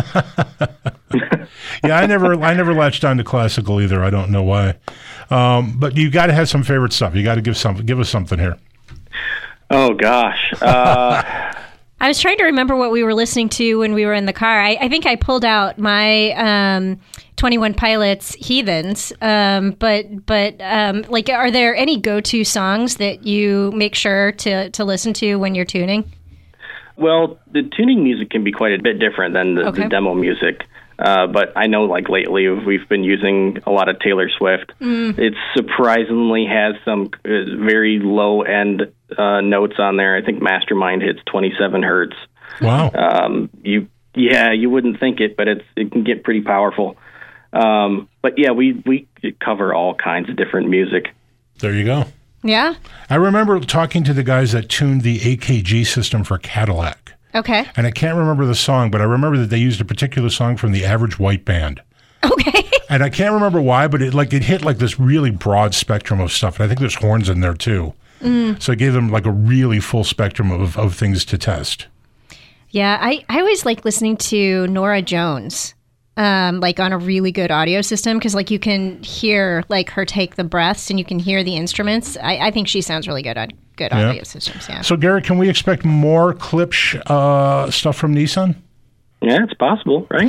Speaker 3: Yeah, I never latched on to classical either. I don't know why. But you got to have some favorite stuff. You got to give us something here.
Speaker 5: Oh gosh.
Speaker 4: I was trying to remember what we were listening to when we were in the car. I think I pulled out my 21 Pilots Heathens. But are there any go-to songs that you make sure to listen to when you're tuning?
Speaker 5: Well, the tuning music can be quite a bit different than the demo music. But I know, lately we've been using a lot of Taylor Swift. It surprisingly has some very low-end notes on there. I think Mastermind hits 27 hertz.
Speaker 3: Wow.
Speaker 5: You wouldn't think it, but it can get pretty powerful. But yeah, we cover all kinds of different music.
Speaker 3: There you go.
Speaker 4: Yeah.
Speaker 3: I remember talking to the guys that tuned the AKG system for Cadillac.
Speaker 4: Okay.
Speaker 3: And I can't remember the song, but I remember that they used a particular song from the Average White Band.
Speaker 4: Okay.
Speaker 3: And I can't remember why, but it hit this really broad spectrum of stuff. And I think there's horns in there too. So it gave them a really full spectrum of things to test.
Speaker 4: Yeah, I always like listening to Norah Jones. On a really good audio system, because you can hear her take the breaths and you can hear the instruments. I think she sounds really good on good audio systems. Yeah.
Speaker 3: So Garrett, can we expect more Klipsch stuff from Nissan?
Speaker 5: Yeah, it's possible, right?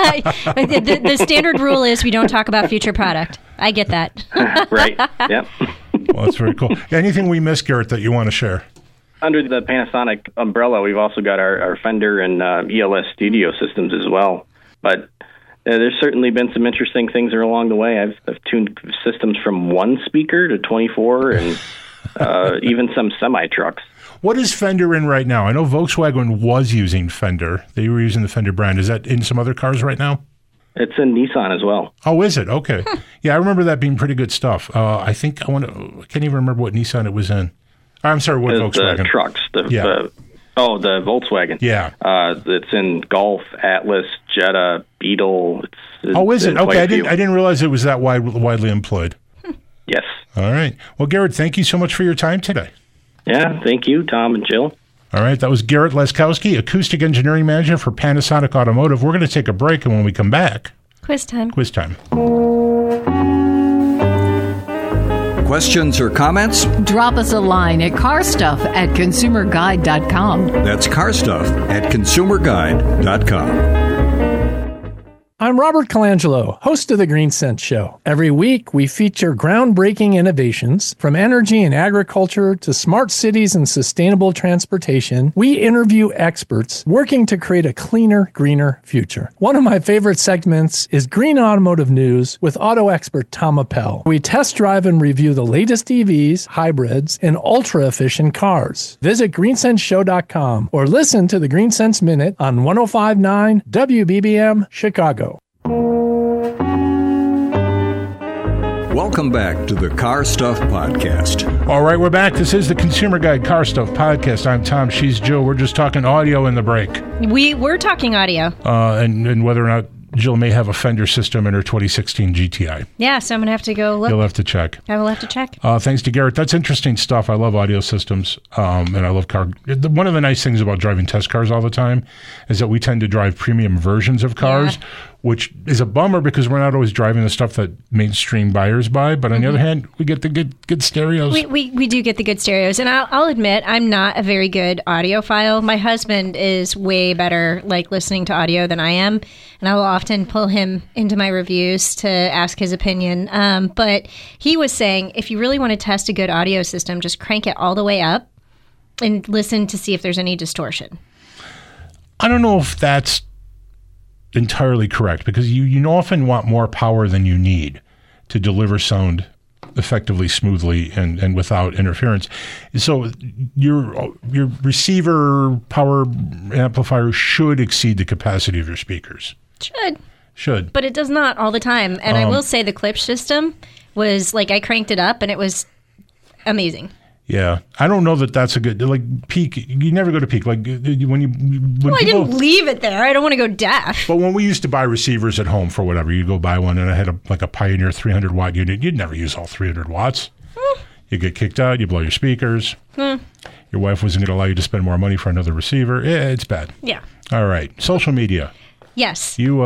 Speaker 4: the standard rule is we don't talk about future product. I get that.
Speaker 5: Right. Yep.
Speaker 3: Well, that's very cool. Anything we missed, Garrett, that you want to share?
Speaker 5: Under the Panasonic umbrella, we've also got our Fender and ELS studio systems as well. But there's certainly been some interesting things along the way. I've tuned systems from 1 speaker to 24 and even some semi-trucks.
Speaker 3: What is Fender in right now? I know Volkswagen was using Fender. They were using the Fender brand. Is that in some other cars right now?
Speaker 5: It's in Nissan as well.
Speaker 3: Oh, is it? Okay. Yeah, I remember that being pretty good stuff. I can't even remember what Nissan it was in. I'm sorry, what Volkswagen?
Speaker 5: The trucks. The Volkswagen.
Speaker 3: Yeah.
Speaker 5: It's in Golf, Atlas, Jetta, Beetle.
Speaker 3: Is it? Okay, I didn't realize it was that widely employed.
Speaker 5: Yes.
Speaker 3: All right. Well, Garrett, thank you so much for your time today.
Speaker 5: Yeah, thank you, Tom and Jill.
Speaker 3: All right, that was Garrett Leskowski, Acoustic Engineering Manager for Panasonic Automotive. We're going to take a break, and when we come back...
Speaker 4: Quiz time.
Speaker 3: Quiz time.
Speaker 1: Questions or comments?
Speaker 2: Drop us a line at carstuff@consumerguide.com.
Speaker 1: That's carstuff@consumerguide.com.
Speaker 6: I'm Robert Colangelo, host of The Green Sense Show. Every week, we feature groundbreaking innovations from energy and agriculture to smart cities and sustainable transportation. We interview experts working to create a cleaner, greener future. One of my favorite segments is Green Automotive News with auto expert Tom Appel. We test drive and review the latest EVs, hybrids, and ultra-efficient cars. Visit greensenseshow.com or listen to the Green Sense Minute on 105.9 WBBM Chicago.
Speaker 1: Welcome back to the Car Stuff Podcast.
Speaker 3: All right, we're back. This is the Consumer Guide Car Stuff Podcast. I'm Tom. She's Jill. We're just talking audio in the break.
Speaker 4: We're talking audio.
Speaker 3: And whether or not Jill may have a Fender system in her 2016 GTI.
Speaker 4: Yeah, so I'm going to have to go look.
Speaker 3: You'll have to check.
Speaker 4: I will have to check.
Speaker 3: Thanks to Garrett. That's interesting stuff. I love audio systems, and I love car. One of the nice things about driving test cars all the time is that we tend to drive premium versions of cars, which is a bummer because we're not always driving the stuff that mainstream buyers buy. But on the other hand, we get the good stereos.
Speaker 4: We do get the good stereos. And I'll admit, I'm not a very good audiophile. My husband is way better like listening to audio than I am. And I will often pull him into my reviews to ask his opinion. But he was saying, if you really want to test a good audio system, just crank it all the way up and listen to see if there's any distortion.
Speaker 3: I don't know if that's entirely correct because you often want more power than you need to deliver sound effectively, smoothly, and without interference. So your receiver power amplifier should exceed the capacity of your speakers. Should.
Speaker 4: But it does not all the time. And I will say the Klipsch system was like, I cranked it up and it was amazing.
Speaker 3: Yeah. I don't know that that's a good, like peak. You never go to peak. Like when
Speaker 4: I didn't leave it there. I don't want to go deaf.
Speaker 3: But when we used to buy receivers at home for whatever, you go buy one and I had a Pioneer 300 watt unit. You'd never use all 300 watts. You get kicked out. You blow your speakers. Your wife wasn't going to allow you to spend more money for another receiver. It's bad.
Speaker 4: Yeah.
Speaker 3: All right. Social media.
Speaker 4: Yes.
Speaker 3: You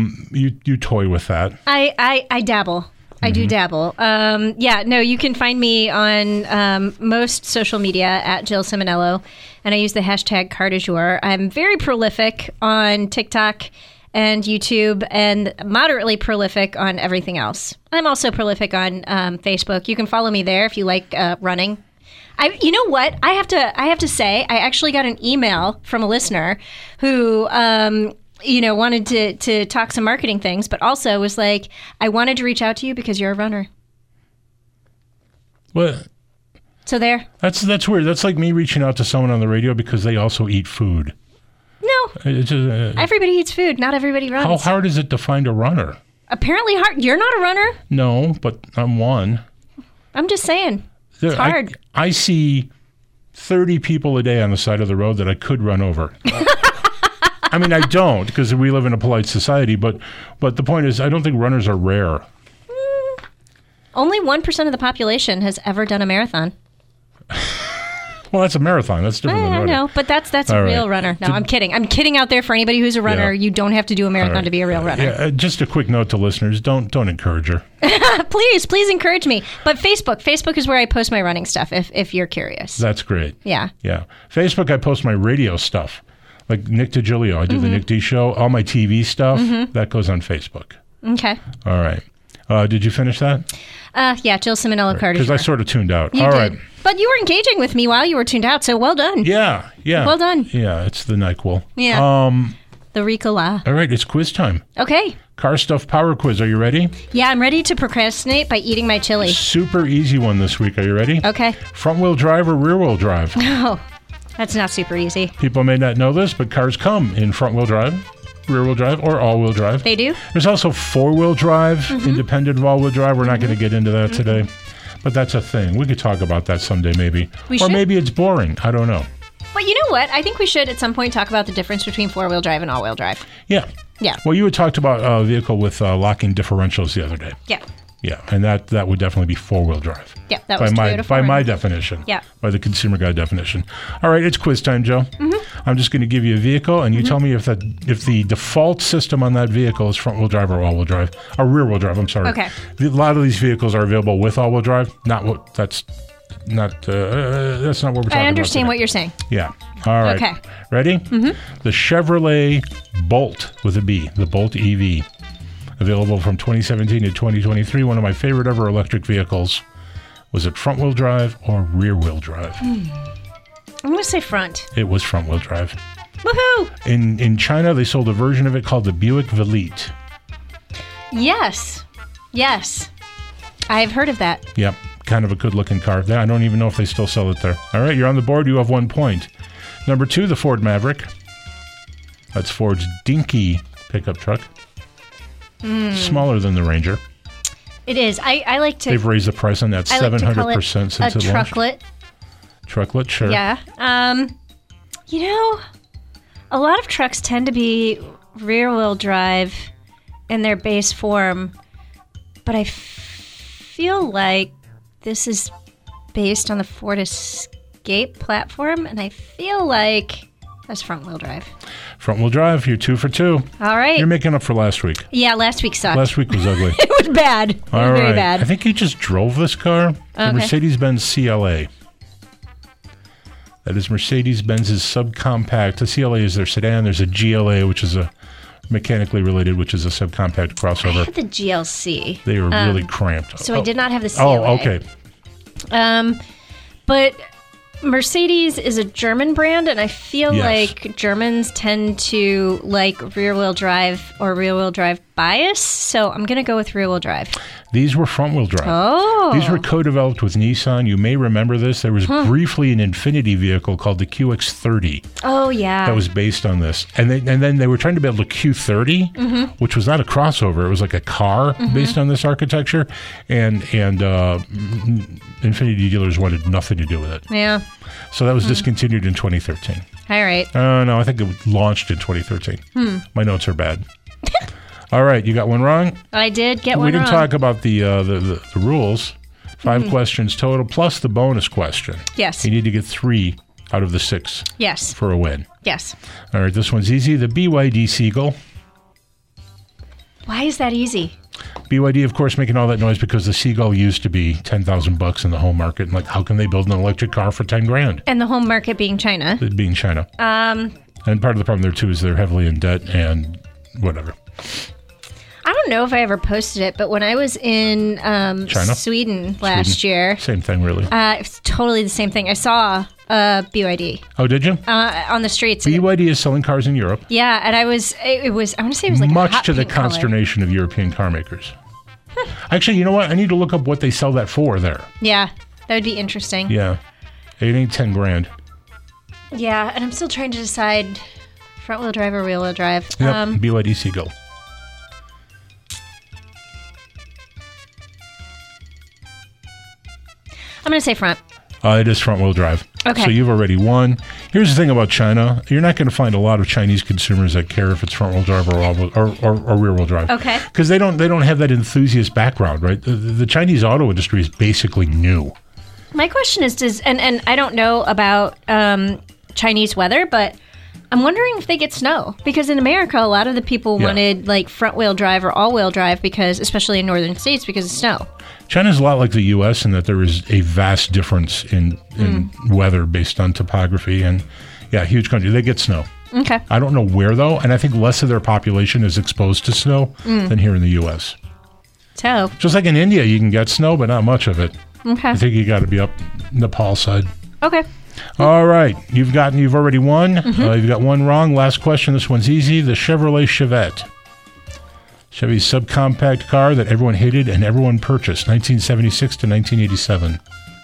Speaker 3: toy with that.
Speaker 4: I dabble. I do dabble. You can find me on most social media at Jill Simonello, and I use the hashtag Car du Jour. I'm very prolific on TikTok and YouTube, and moderately prolific on everything else. I'm also prolific on Facebook. You can follow me there if you like running. You know what? I have to say, I actually got an email from a listener who wanted to talk some marketing things, but also was like, I wanted to reach out to you because you're a runner.
Speaker 3: What?
Speaker 4: So there.
Speaker 3: That's weird. That's like me reaching out to someone on the radio because they also eat food.
Speaker 4: No. Everybody eats food. Not everybody runs.
Speaker 3: How hard is it to find a runner?
Speaker 4: Apparently hard. You're not a runner?
Speaker 3: No, but I'm one.
Speaker 4: I'm just saying. It's hard.
Speaker 3: I see 30 people a day on the side of the road that I could run over. I mean, I don't because we live in a polite society, but the point is I don't think runners are rare.
Speaker 4: Only 1% of the population has ever done a marathon.
Speaker 3: Well, that's a marathon. That's different than running.
Speaker 4: I know, but that's a real runner. No, I'm kidding. I'm kidding out there for anybody who's a runner. Yeah. You don't have to do a marathon to be a real runner.
Speaker 3: Yeah, just a quick note to listeners: don't encourage her.
Speaker 4: Please encourage me. But Facebook is where I post my running stuff. If you're curious,
Speaker 3: that's great.
Speaker 4: Yeah.
Speaker 3: Facebook, I post my radio stuff, like Nick DiGilio. I do the Nick D Show. All my TV stuff that goes on Facebook.
Speaker 4: Okay.
Speaker 3: All right. Did you finish that?
Speaker 4: Yeah, Jill Simonello Car du Jour.
Speaker 3: Because I sort of tuned out.
Speaker 4: You did. But you were engaging with me while you were tuned out, so well done.
Speaker 3: Yeah.
Speaker 4: Well done.
Speaker 3: Yeah, it's the NyQuil.
Speaker 4: Yeah. The Ricola.
Speaker 3: All right, it's quiz time.
Speaker 4: Okay.
Speaker 3: Car Stuff Power Quiz. Are you ready?
Speaker 4: Yeah, I'm ready to procrastinate by eating my chili.
Speaker 3: Super easy one this week. Are you ready?
Speaker 4: Okay.
Speaker 3: Front-wheel drive or rear-wheel drive?
Speaker 4: No, that's not super easy.
Speaker 3: People may not know this, but cars come in front-wheel drive, rear-wheel drive, or all-wheel drive.
Speaker 4: They do?
Speaker 3: There's also four-wheel drive, independent of all-wheel drive. We're not going to get into that today, but that's a thing. We could talk about that someday maybe.
Speaker 4: We should.
Speaker 3: Or maybe it's boring. I don't know.
Speaker 4: But you know what? I think we should at some point talk about the difference between four-wheel drive and all-wheel drive.
Speaker 3: Yeah.
Speaker 4: Yeah.
Speaker 3: Well, you had talked about a vehicle with locking differentials the other day.
Speaker 4: Yeah.
Speaker 3: Yeah, and that would definitely be four-wheel drive.
Speaker 4: Yeah, that was Toyota
Speaker 3: by my
Speaker 4: 4Runner.
Speaker 3: definition.
Speaker 4: Yeah.
Speaker 3: By the Consumer Guide definition. All right, it's quiz time, Joe. I'm just going to give you a vehicle, and you tell me if the default system on that vehicle is front-wheel drive or all-wheel drive, or rear-wheel drive. I'm sorry.
Speaker 4: Okay.
Speaker 3: A lot of these vehicles are available with all-wheel drive. That's not what we're talking about.
Speaker 4: I understand
Speaker 3: today.
Speaker 4: what you're saying.
Speaker 3: Yeah. All right.
Speaker 4: Okay.
Speaker 3: Ready? The Chevrolet Bolt with a B, the Bolt EV. Available from 2017 to 2023, one of my favorite ever electric vehicles. Was it front-wheel drive or rear-wheel drive?
Speaker 4: I'm going to say front.
Speaker 3: It was front-wheel drive.
Speaker 4: Woohoo!
Speaker 3: In China, they sold a version of it called the Buick Velite.
Speaker 4: Yes. I've heard of that.
Speaker 3: Yep, kind of a good-looking car. I don't even know if they still sell it there. All right, you're on the board. You have 1 point. Number 2, the Ford Maverick. That's Ford's dinky pickup truck. Smaller than the Ranger.
Speaker 4: It is. I like to...
Speaker 3: They've raised the price on that 700% since
Speaker 4: a
Speaker 3: it launched.
Speaker 4: trucklet.
Speaker 3: Trucklet, sure.
Speaker 4: Yeah. A lot of trucks tend to be rear-wheel drive in their base form, but I feel like this is based on the Ford Escape platform, and I feel like that's front-wheel drive.
Speaker 3: Front-wheel drive, you're 2 for 2.
Speaker 4: All right.
Speaker 3: You're making up for last week.
Speaker 4: Yeah, last week sucked.
Speaker 3: Last week was ugly.
Speaker 4: It was bad. It was very bad.
Speaker 3: I think you just drove this car. The
Speaker 4: Okay.
Speaker 3: Mercedes-Benz CLA. That is Mercedes-Benz's subcompact. The CLA is their sedan. There's a GLA, which is a mechanically related, which is a subcompact
Speaker 4: I
Speaker 3: crossover.
Speaker 4: had the GLC.
Speaker 3: They were really cramped.
Speaker 4: So I did not have the CLA.
Speaker 3: Oh, okay.
Speaker 4: But Mercedes is a German brand, and I feel
Speaker 3: Yes.
Speaker 4: like Germans tend to like rear-wheel drive or rear-wheel drive bias, so I'm going to go with rear-wheel drive.
Speaker 3: These were front-wheel drive.
Speaker 4: Oh.
Speaker 3: These were co-developed with Nissan. You may remember this. There was briefly an Infiniti vehicle called the QX30
Speaker 4: Oh, yeah.
Speaker 3: that was based on this. And then they were trying to build a Q30, which was not a crossover. It was like a car based on this architecture. And Infiniti dealers wanted nothing to do with it.
Speaker 4: Yeah.
Speaker 3: So that was discontinued in 2013.
Speaker 4: All right.
Speaker 3: No, I think it launched in 2013. My notes are bad. All right, you got one wrong.
Speaker 4: I did get one
Speaker 3: We didn't
Speaker 4: wrong.
Speaker 3: talk about the rules. 5 questions total, plus the bonus question.
Speaker 4: Yes.
Speaker 3: You need to get 3 out of the 6
Speaker 4: Yes.
Speaker 3: for a win.
Speaker 4: Yes.
Speaker 3: All right, this one's easy. The BYD Seagull.
Speaker 4: Why is that easy?
Speaker 3: BYD, of course, making all that noise because the Seagull used to be $10,000 in the home market. And like, how can they build an electric car for $10,000?
Speaker 4: And the home market being China.
Speaker 3: It being China. And part of the problem there too is they're heavily in debt and whatever.
Speaker 4: I don't know if I ever posted it, but when I was in
Speaker 3: China?
Speaker 4: Sweden last year,
Speaker 3: Same thing, really.
Speaker 4: it's totally the same thing. I saw BYD
Speaker 3: Oh, did you?
Speaker 4: on the streets.
Speaker 3: BYD is selling cars in Europe,
Speaker 4: Yeah, and I was I want to say it was like a
Speaker 3: much
Speaker 4: hot
Speaker 3: to the
Speaker 4: pink color.
Speaker 3: consternation of European car makers. Actually, you know what? I need to look up what they sell that for there.
Speaker 4: Yeah, that would be interesting.
Speaker 3: Yeah. It ain't $10,000.
Speaker 4: Yeah, and I'm still trying to decide front wheel drive or rear wheel drive.
Speaker 3: Yep. BYD Seagull.
Speaker 4: I'm going to say front.
Speaker 3: It is front wheel drive.
Speaker 4: Okay.
Speaker 3: So you've already won. Here's the thing about China. You're not going to find a lot of Chinese consumers that care if it's front wheel drive or rear wheel drive.
Speaker 4: Okay.
Speaker 3: Because they don't have that enthusiast background, right? The Chinese auto industry is basically new.
Speaker 4: My question is, and I don't know about Chinese weather, but I'm wondering if they get snow. Because in America, a lot of the people
Speaker 3: Yeah.
Speaker 4: wanted like front wheel drive or all wheel drive because, especially in northern states, because of snow.
Speaker 3: China's a lot like the U.S. in that there is a vast difference in weather based on topography. And yeah, huge country. They get snow.
Speaker 4: Okay.
Speaker 3: I don't know where, though. And I think less of their population is exposed to snow than here in the U.S.
Speaker 4: So,
Speaker 3: Just like in India, you can get snow, but not much of it.
Speaker 4: okay.
Speaker 3: I think you got to be up Nepal side.
Speaker 4: Okay.
Speaker 3: All right. You've already won. You've got one wrong. Last question. This one's easy. The Chevrolet Chevette. Chevy's subcompact car that everyone hated and everyone purchased, 1976 to 1987.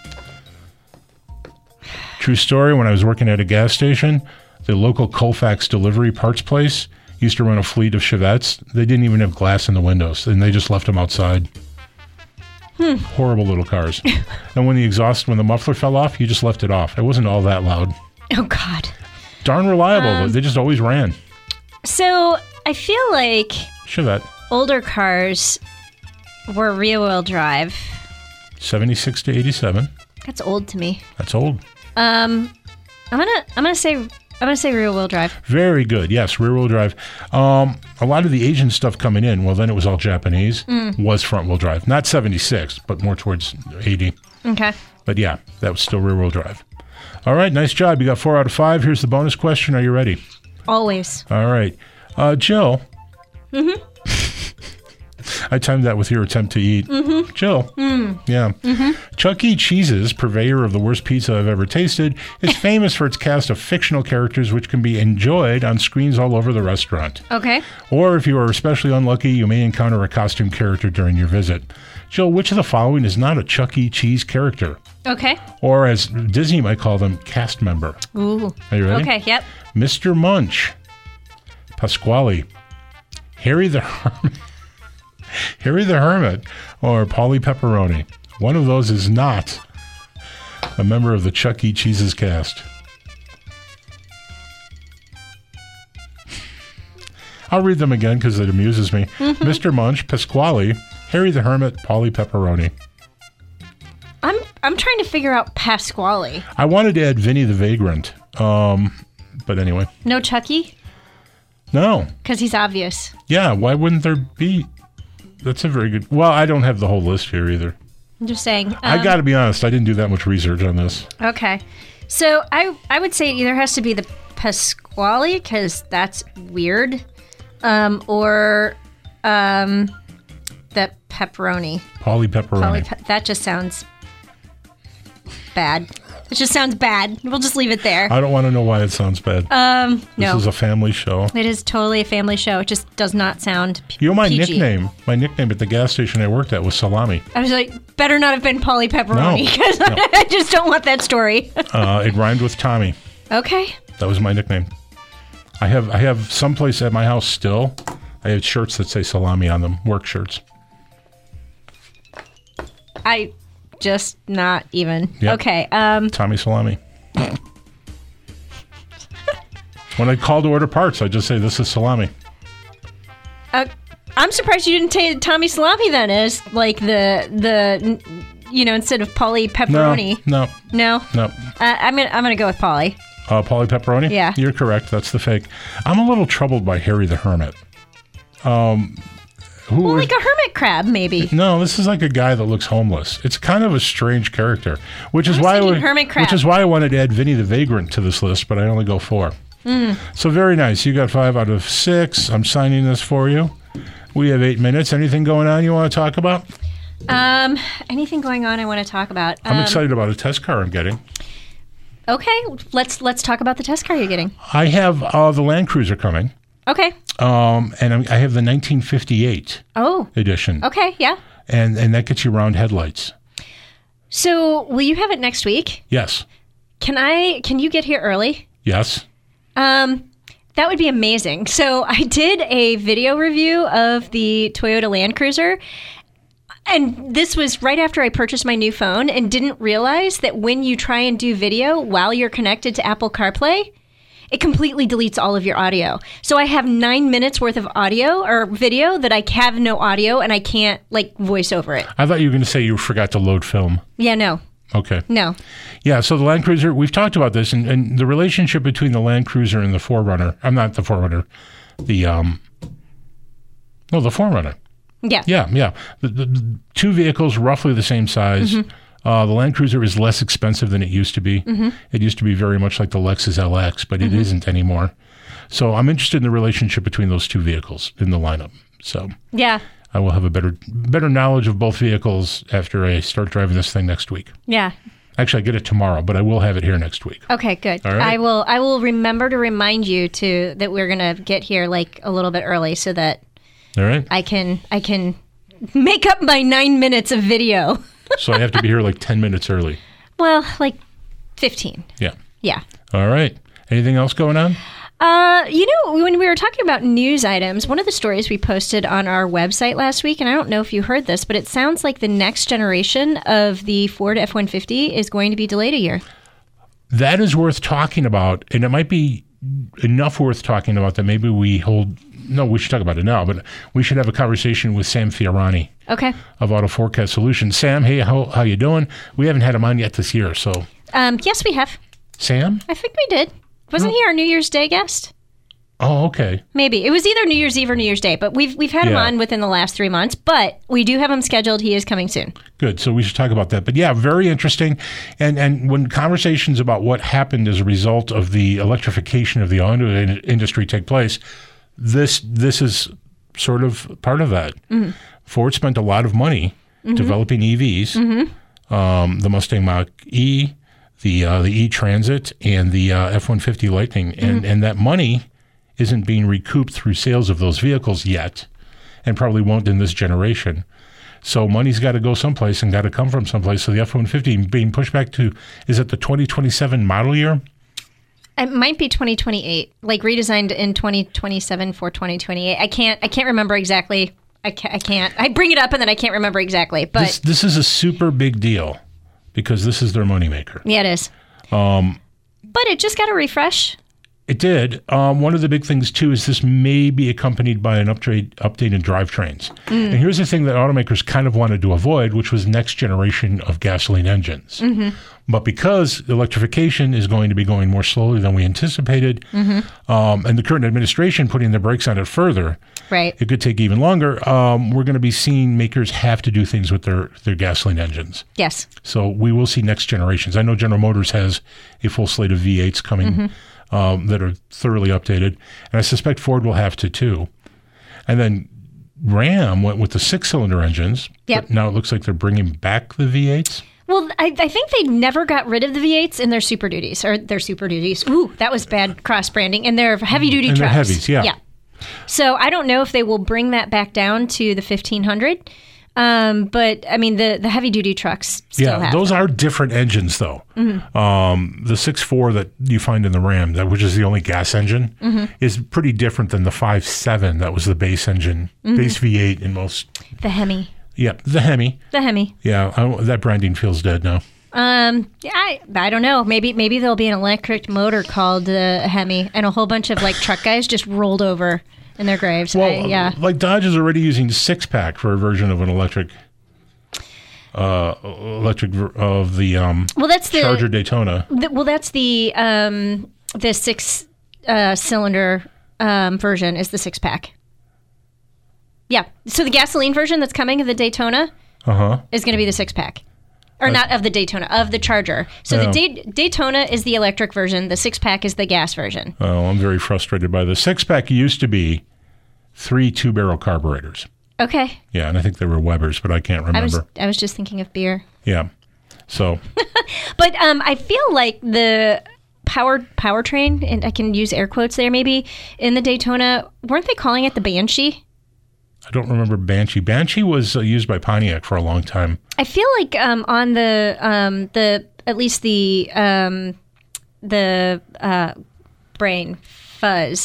Speaker 3: True story, when I was working at a gas station, the local Colfax delivery parts place used to run a fleet of Chevettes. They didn't even have glass in the windows, and they just left them outside. Horrible little cars. And when the muffler fell off, you just left it off. It wasn't all that loud.
Speaker 4: Oh, God.
Speaker 3: Darn reliable. They just always ran.
Speaker 4: So, I feel like
Speaker 3: Chevette.
Speaker 4: older cars or rear-wheel drive?
Speaker 3: 76 to 87.
Speaker 4: That's old to me.
Speaker 3: That's old.
Speaker 4: I'm gonna say rear-wheel drive.
Speaker 3: Very good. Yes, rear-wheel drive. A lot of the Asian stuff coming in, well, then it was all Japanese, was front-wheel drive. Not 76, but more towards 80.
Speaker 4: Okay.
Speaker 3: But yeah, that was still rear-wheel drive. All right, nice job. You got 4 out of 5. Here's the bonus question. Are you ready?
Speaker 4: Always.
Speaker 3: All right. Jill. Mm-hmm. I timed that with your attempt to eat. Mm-hmm. Jill. Yeah. Mm-hmm. Chuck E. Cheese's, purveyor of the worst pizza I've ever tasted, is famous for its cast of fictional characters which can be enjoyed on screens all over the restaurant.
Speaker 4: Okay.
Speaker 3: Or if you are especially unlucky, you may encounter a costume character during your visit. Jill, which of the following is not a Chuck E. Cheese character?
Speaker 4: Okay.
Speaker 3: Or as Disney might call them, cast member.
Speaker 4: Ooh.
Speaker 3: Are you ready?
Speaker 4: Okay, yep.
Speaker 3: Mr. Munch, Pasquale, Harry the Hermit, or Polly Pepperoni. One of those is not a member of the Chuck E. Cheese's cast. I'll read them again because it amuses me. Mm-hmm. Mr. Munch, Pasquale, Harry the Hermit, Polly Pepperoni.
Speaker 4: I'm trying to figure out Pasquale.
Speaker 3: I wanted to add Vinny the Vagrant, but anyway.
Speaker 4: No Chucky?
Speaker 3: No.
Speaker 4: Because he's obvious.
Speaker 3: Yeah, why wouldn't there be? That's a very good... Well, I don't have the whole list here either.
Speaker 4: I'm just saying.
Speaker 3: I got to be honest, I didn't do that much research on this.
Speaker 4: Okay. So I would say it either has to be the Pasquale, because that's weird, or the Pepperoni.
Speaker 3: Polly Pepperoni.
Speaker 4: That just sounds bad. It just sounds bad. We'll just leave it there.
Speaker 3: I don't want to know why it sounds bad.
Speaker 4: No.
Speaker 3: This is a family show.
Speaker 4: It is totally a family show. It just does not sound
Speaker 3: You know, my
Speaker 4: PG.
Speaker 3: nickname at the gas station I worked at was Salami.
Speaker 4: I was like, better not have been Polly Pepperoni, because
Speaker 3: No.
Speaker 4: I just don't want that story.
Speaker 3: It rhymed with Tommy.
Speaker 4: Okay.
Speaker 3: That was my nickname. I have someplace at my house still. I have shirts that say Salami on them, work shirts.
Speaker 4: I just not even.
Speaker 3: Yep.
Speaker 4: Okay.
Speaker 3: Tommy Salami. When I call to order parts, I just say, this is Salami.
Speaker 4: I'm surprised you didn't take Tommy Salami then as like the instead of Polly Pepperoni.
Speaker 3: No.
Speaker 4: I'm gonna go with Polly.
Speaker 3: Polly Pepperoni?
Speaker 4: Yeah.
Speaker 3: You're correct. That's the fake. I'm a little troubled by Harry the Hermit.
Speaker 4: Like a hermit crab, maybe.
Speaker 3: No, this is like a guy that looks homeless. It's kind of a strange character, which is why I wanted to add Vinny the Vagrant to this list, but I only go 4. So very nice. You got 5 out of 6. I'm signing this for you. We have 8 minutes. Anything going on you want to talk about?
Speaker 4: Anything going on I want to talk about?
Speaker 3: I'm excited about a test car I'm getting.
Speaker 4: Okay, let's talk about the test car you're getting.
Speaker 3: I have the Land Cruiser coming.
Speaker 4: Okay.
Speaker 3: And I have the 1958 edition.
Speaker 4: Okay, yeah.
Speaker 3: And that gets you round headlights.
Speaker 4: So, will you have it next week?
Speaker 3: Yes.
Speaker 4: Can you get here early?
Speaker 3: Yes.
Speaker 4: That would be amazing. So, I did a video review of the Toyota Land Cruiser, and this was right after I purchased my new phone and didn't realize that when you try and do video while you're connected to Apple CarPlay, it completely deletes all of your audio. So I have 9 minutes worth of audio or video that I have no audio and I can't voice over it.
Speaker 3: I thought you were going to say you forgot to load film.
Speaker 4: Yeah, no.
Speaker 3: Okay.
Speaker 4: No.
Speaker 3: Yeah, so the Land Cruiser, we've talked about this, and the relationship between the Land Cruiser and the 4Runner. I'm not the 4Runner. The 4Runner.
Speaker 4: Yeah.
Speaker 3: Yeah. The two vehicles, roughly the same size. Mm-hmm. The Land Cruiser is less expensive than it used to be. Mm-hmm. It used to be very much like the Lexus LX, but it isn't anymore. So I'm interested in the relationship between those two vehicles in the lineup. So
Speaker 4: yeah,
Speaker 3: I will have a better knowledge of both vehicles after I start driving this thing next week.
Speaker 4: Yeah.
Speaker 3: Actually, I get it tomorrow, but I will have it here next week.
Speaker 4: Okay, good.
Speaker 3: All right.
Speaker 4: I will remember to remind you that we're going to get here a little bit early so that
Speaker 3: all right.
Speaker 4: I can make up my 9 minutes of video.
Speaker 3: So I have to be here 10 minutes early.
Speaker 4: Well, 15.
Speaker 3: Yeah.
Speaker 4: Yeah.
Speaker 3: All right. Anything else going on?
Speaker 4: When we were talking about news items, one of the stories we posted on our website last week, and I don't know if you heard this, but it sounds like the next generation of the Ford F-150 is going to be delayed a year.
Speaker 3: That is worth talking about, and it might be enough worth talking about that maybe we hold no, we should talk about it now, but we should have a conversation with Sam Fiorani.
Speaker 4: Okay.
Speaker 3: Of Auto Forecast Solutions. Sam, hey, how you doing? We haven't had him on yet this year, so.
Speaker 4: Yes, we have.
Speaker 3: Sam?
Speaker 4: I think we did. Wasn't he our New Year's Day guest?
Speaker 3: Oh, okay.
Speaker 4: Maybe. It was either New Year's Eve or New Year's Day, but we've had him on within the last 3 months, but we do have him scheduled. He is coming soon.
Speaker 3: Good. So we should talk about that. But yeah, very interesting. And when conversations about what happened as a result of the electrification of the auto industry take place, this is sort of part of that. Mm-hmm. Ford spent a lot of money developing EVs, the Mustang Mach-E, the E-Transit, and the F-150 Lightning. And that money isn't being recouped through sales of those vehicles yet, and probably won't in this generation. So money's got to go someplace and got to come from someplace. So the F-150 being pushed back to, is it the 2027 model year?
Speaker 4: It might be 2028, like redesigned in 2027 for 2028. I can't remember exactly. I can't. I bring it up and then I can't remember exactly. But
Speaker 3: this is a super big deal because this is their moneymaker.
Speaker 4: Yeah, it is. But it just got a refresh.
Speaker 3: It did. One of the big things, too, is this may be accompanied by an update in drivetrains. And here's the thing that automakers kind of wanted to avoid, which was next generation of gasoline engines. But because electrification is going to be going more slowly than we anticipated, and the current administration putting the brakes on it further, it could take even longer, we're going to be seeing makers have to do things with their gasoline engines.
Speaker 4: Yes.
Speaker 3: So we will see next generations. I know General Motors has a full slate of V8s coming that are thoroughly updated. And I suspect Ford will have to, too. And then Ram went with the 6-cylinder engines.
Speaker 4: Yep.
Speaker 3: But now it looks like they're bringing back the V8s.
Speaker 4: Well, I think they never got rid of the V8s in their Super Duties. Ooh, that was bad cross-branding. And their heavy-duty trucks.
Speaker 3: And their heavies, yeah.
Speaker 4: So I don't know if they will bring that back down to the 1500. But, I mean, the heavy-duty trucks still have
Speaker 3: those
Speaker 4: them.
Speaker 3: are different engines, though. The 6.4 that you find in the Ram, which is the only gas engine, is pretty different than the 5.7 that was the base engine, base V8 in most.
Speaker 4: The Hemi.
Speaker 3: Yeah, the Hemi.
Speaker 4: The Hemi.
Speaker 3: Yeah, that branding feels dead now.
Speaker 4: I don't know. Maybe there'll be an electric motor called Hemi, and a whole bunch of, like, truck guys just rolled over in their graves.
Speaker 3: Well, like Dodge is already using 6-pack for a version of an electric of the
Speaker 4: that's the
Speaker 3: Charger Daytona.
Speaker 4: That's the 6-cylinder version is the 6-pack. Yeah. So the gasoline version that's coming of the Daytona is going to be the 6-pack. Or not of the Daytona, of the Charger. So the Daytona is the electric version. The 6-pack is the gas version.
Speaker 3: Oh, I'm very frustrated by this. 6-pack used to be 3 2-barrel carburetors.
Speaker 4: Okay.
Speaker 3: Yeah, and I think they were Weber's, but I can't remember.
Speaker 4: I was just thinking of beer.
Speaker 3: Yeah. So.
Speaker 4: But I feel like the powertrain, and I can use air quotes there maybe, in the Daytona, weren't they calling it the Banshee?
Speaker 3: I don't remember Banshee. Banshee was used by Pontiac for a long time. I
Speaker 4: feel like on the at least the brain fuzz,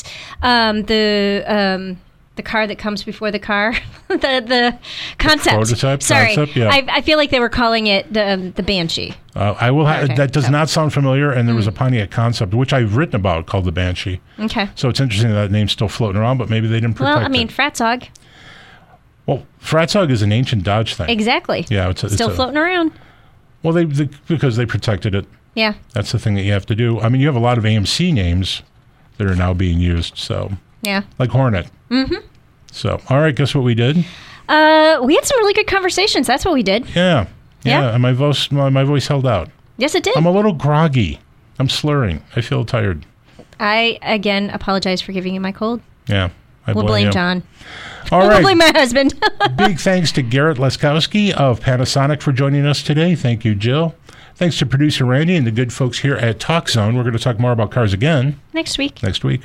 Speaker 4: the car that comes before the car, the concept.
Speaker 3: Prototype.
Speaker 4: Sorry,
Speaker 3: concept, yeah.
Speaker 4: I feel like they were calling it the Banshee.
Speaker 3: I will. That does not sound familiar. And there was a Pontiac concept which I've written about called the Banshee.
Speaker 4: Okay.
Speaker 3: So it's interesting that name's still floating around, but maybe they didn't protect it.
Speaker 4: Well, I mean, Fratzog.
Speaker 3: Well, Fratzog is an ancient Dodge thing.
Speaker 4: Exactly.
Speaker 3: Yeah, it's
Speaker 4: still floating around.
Speaker 3: Well, because they protected it.
Speaker 4: Yeah.
Speaker 3: That's the thing that you have to do. I mean, you have a lot of AMC names that are now being used. So. Yeah. Like Hornet. Mm-hmm. So, all right, guess what we did?
Speaker 4: We had some really good conversations. That's what we did.
Speaker 3: Yeah. And my voice held out.
Speaker 4: Yes, it did.
Speaker 3: I'm a little groggy. I'm slurring. I feel tired.
Speaker 4: I, again, apologize for giving you my cold.
Speaker 3: Yeah.
Speaker 4: We'll blame John.
Speaker 3: All right.
Speaker 4: We'll blame my husband.
Speaker 3: Big thanks to Garrett Leskowski of Panasonic for joining us today. Thank you, Jill. Thanks to producer Randy and the good folks here at Talk Zone. We're going to talk more about cars again.
Speaker 4: Next week.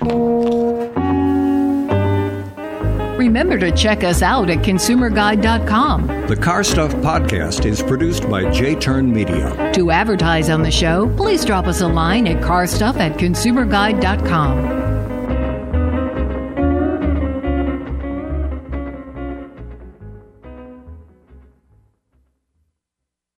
Speaker 2: Remember to check us out at consumerguide.com.
Speaker 1: The Car Stuff Podcast is produced by J-Turn Media.
Speaker 2: To advertise on the show, please drop us a line at carstuff@consumerguide.com.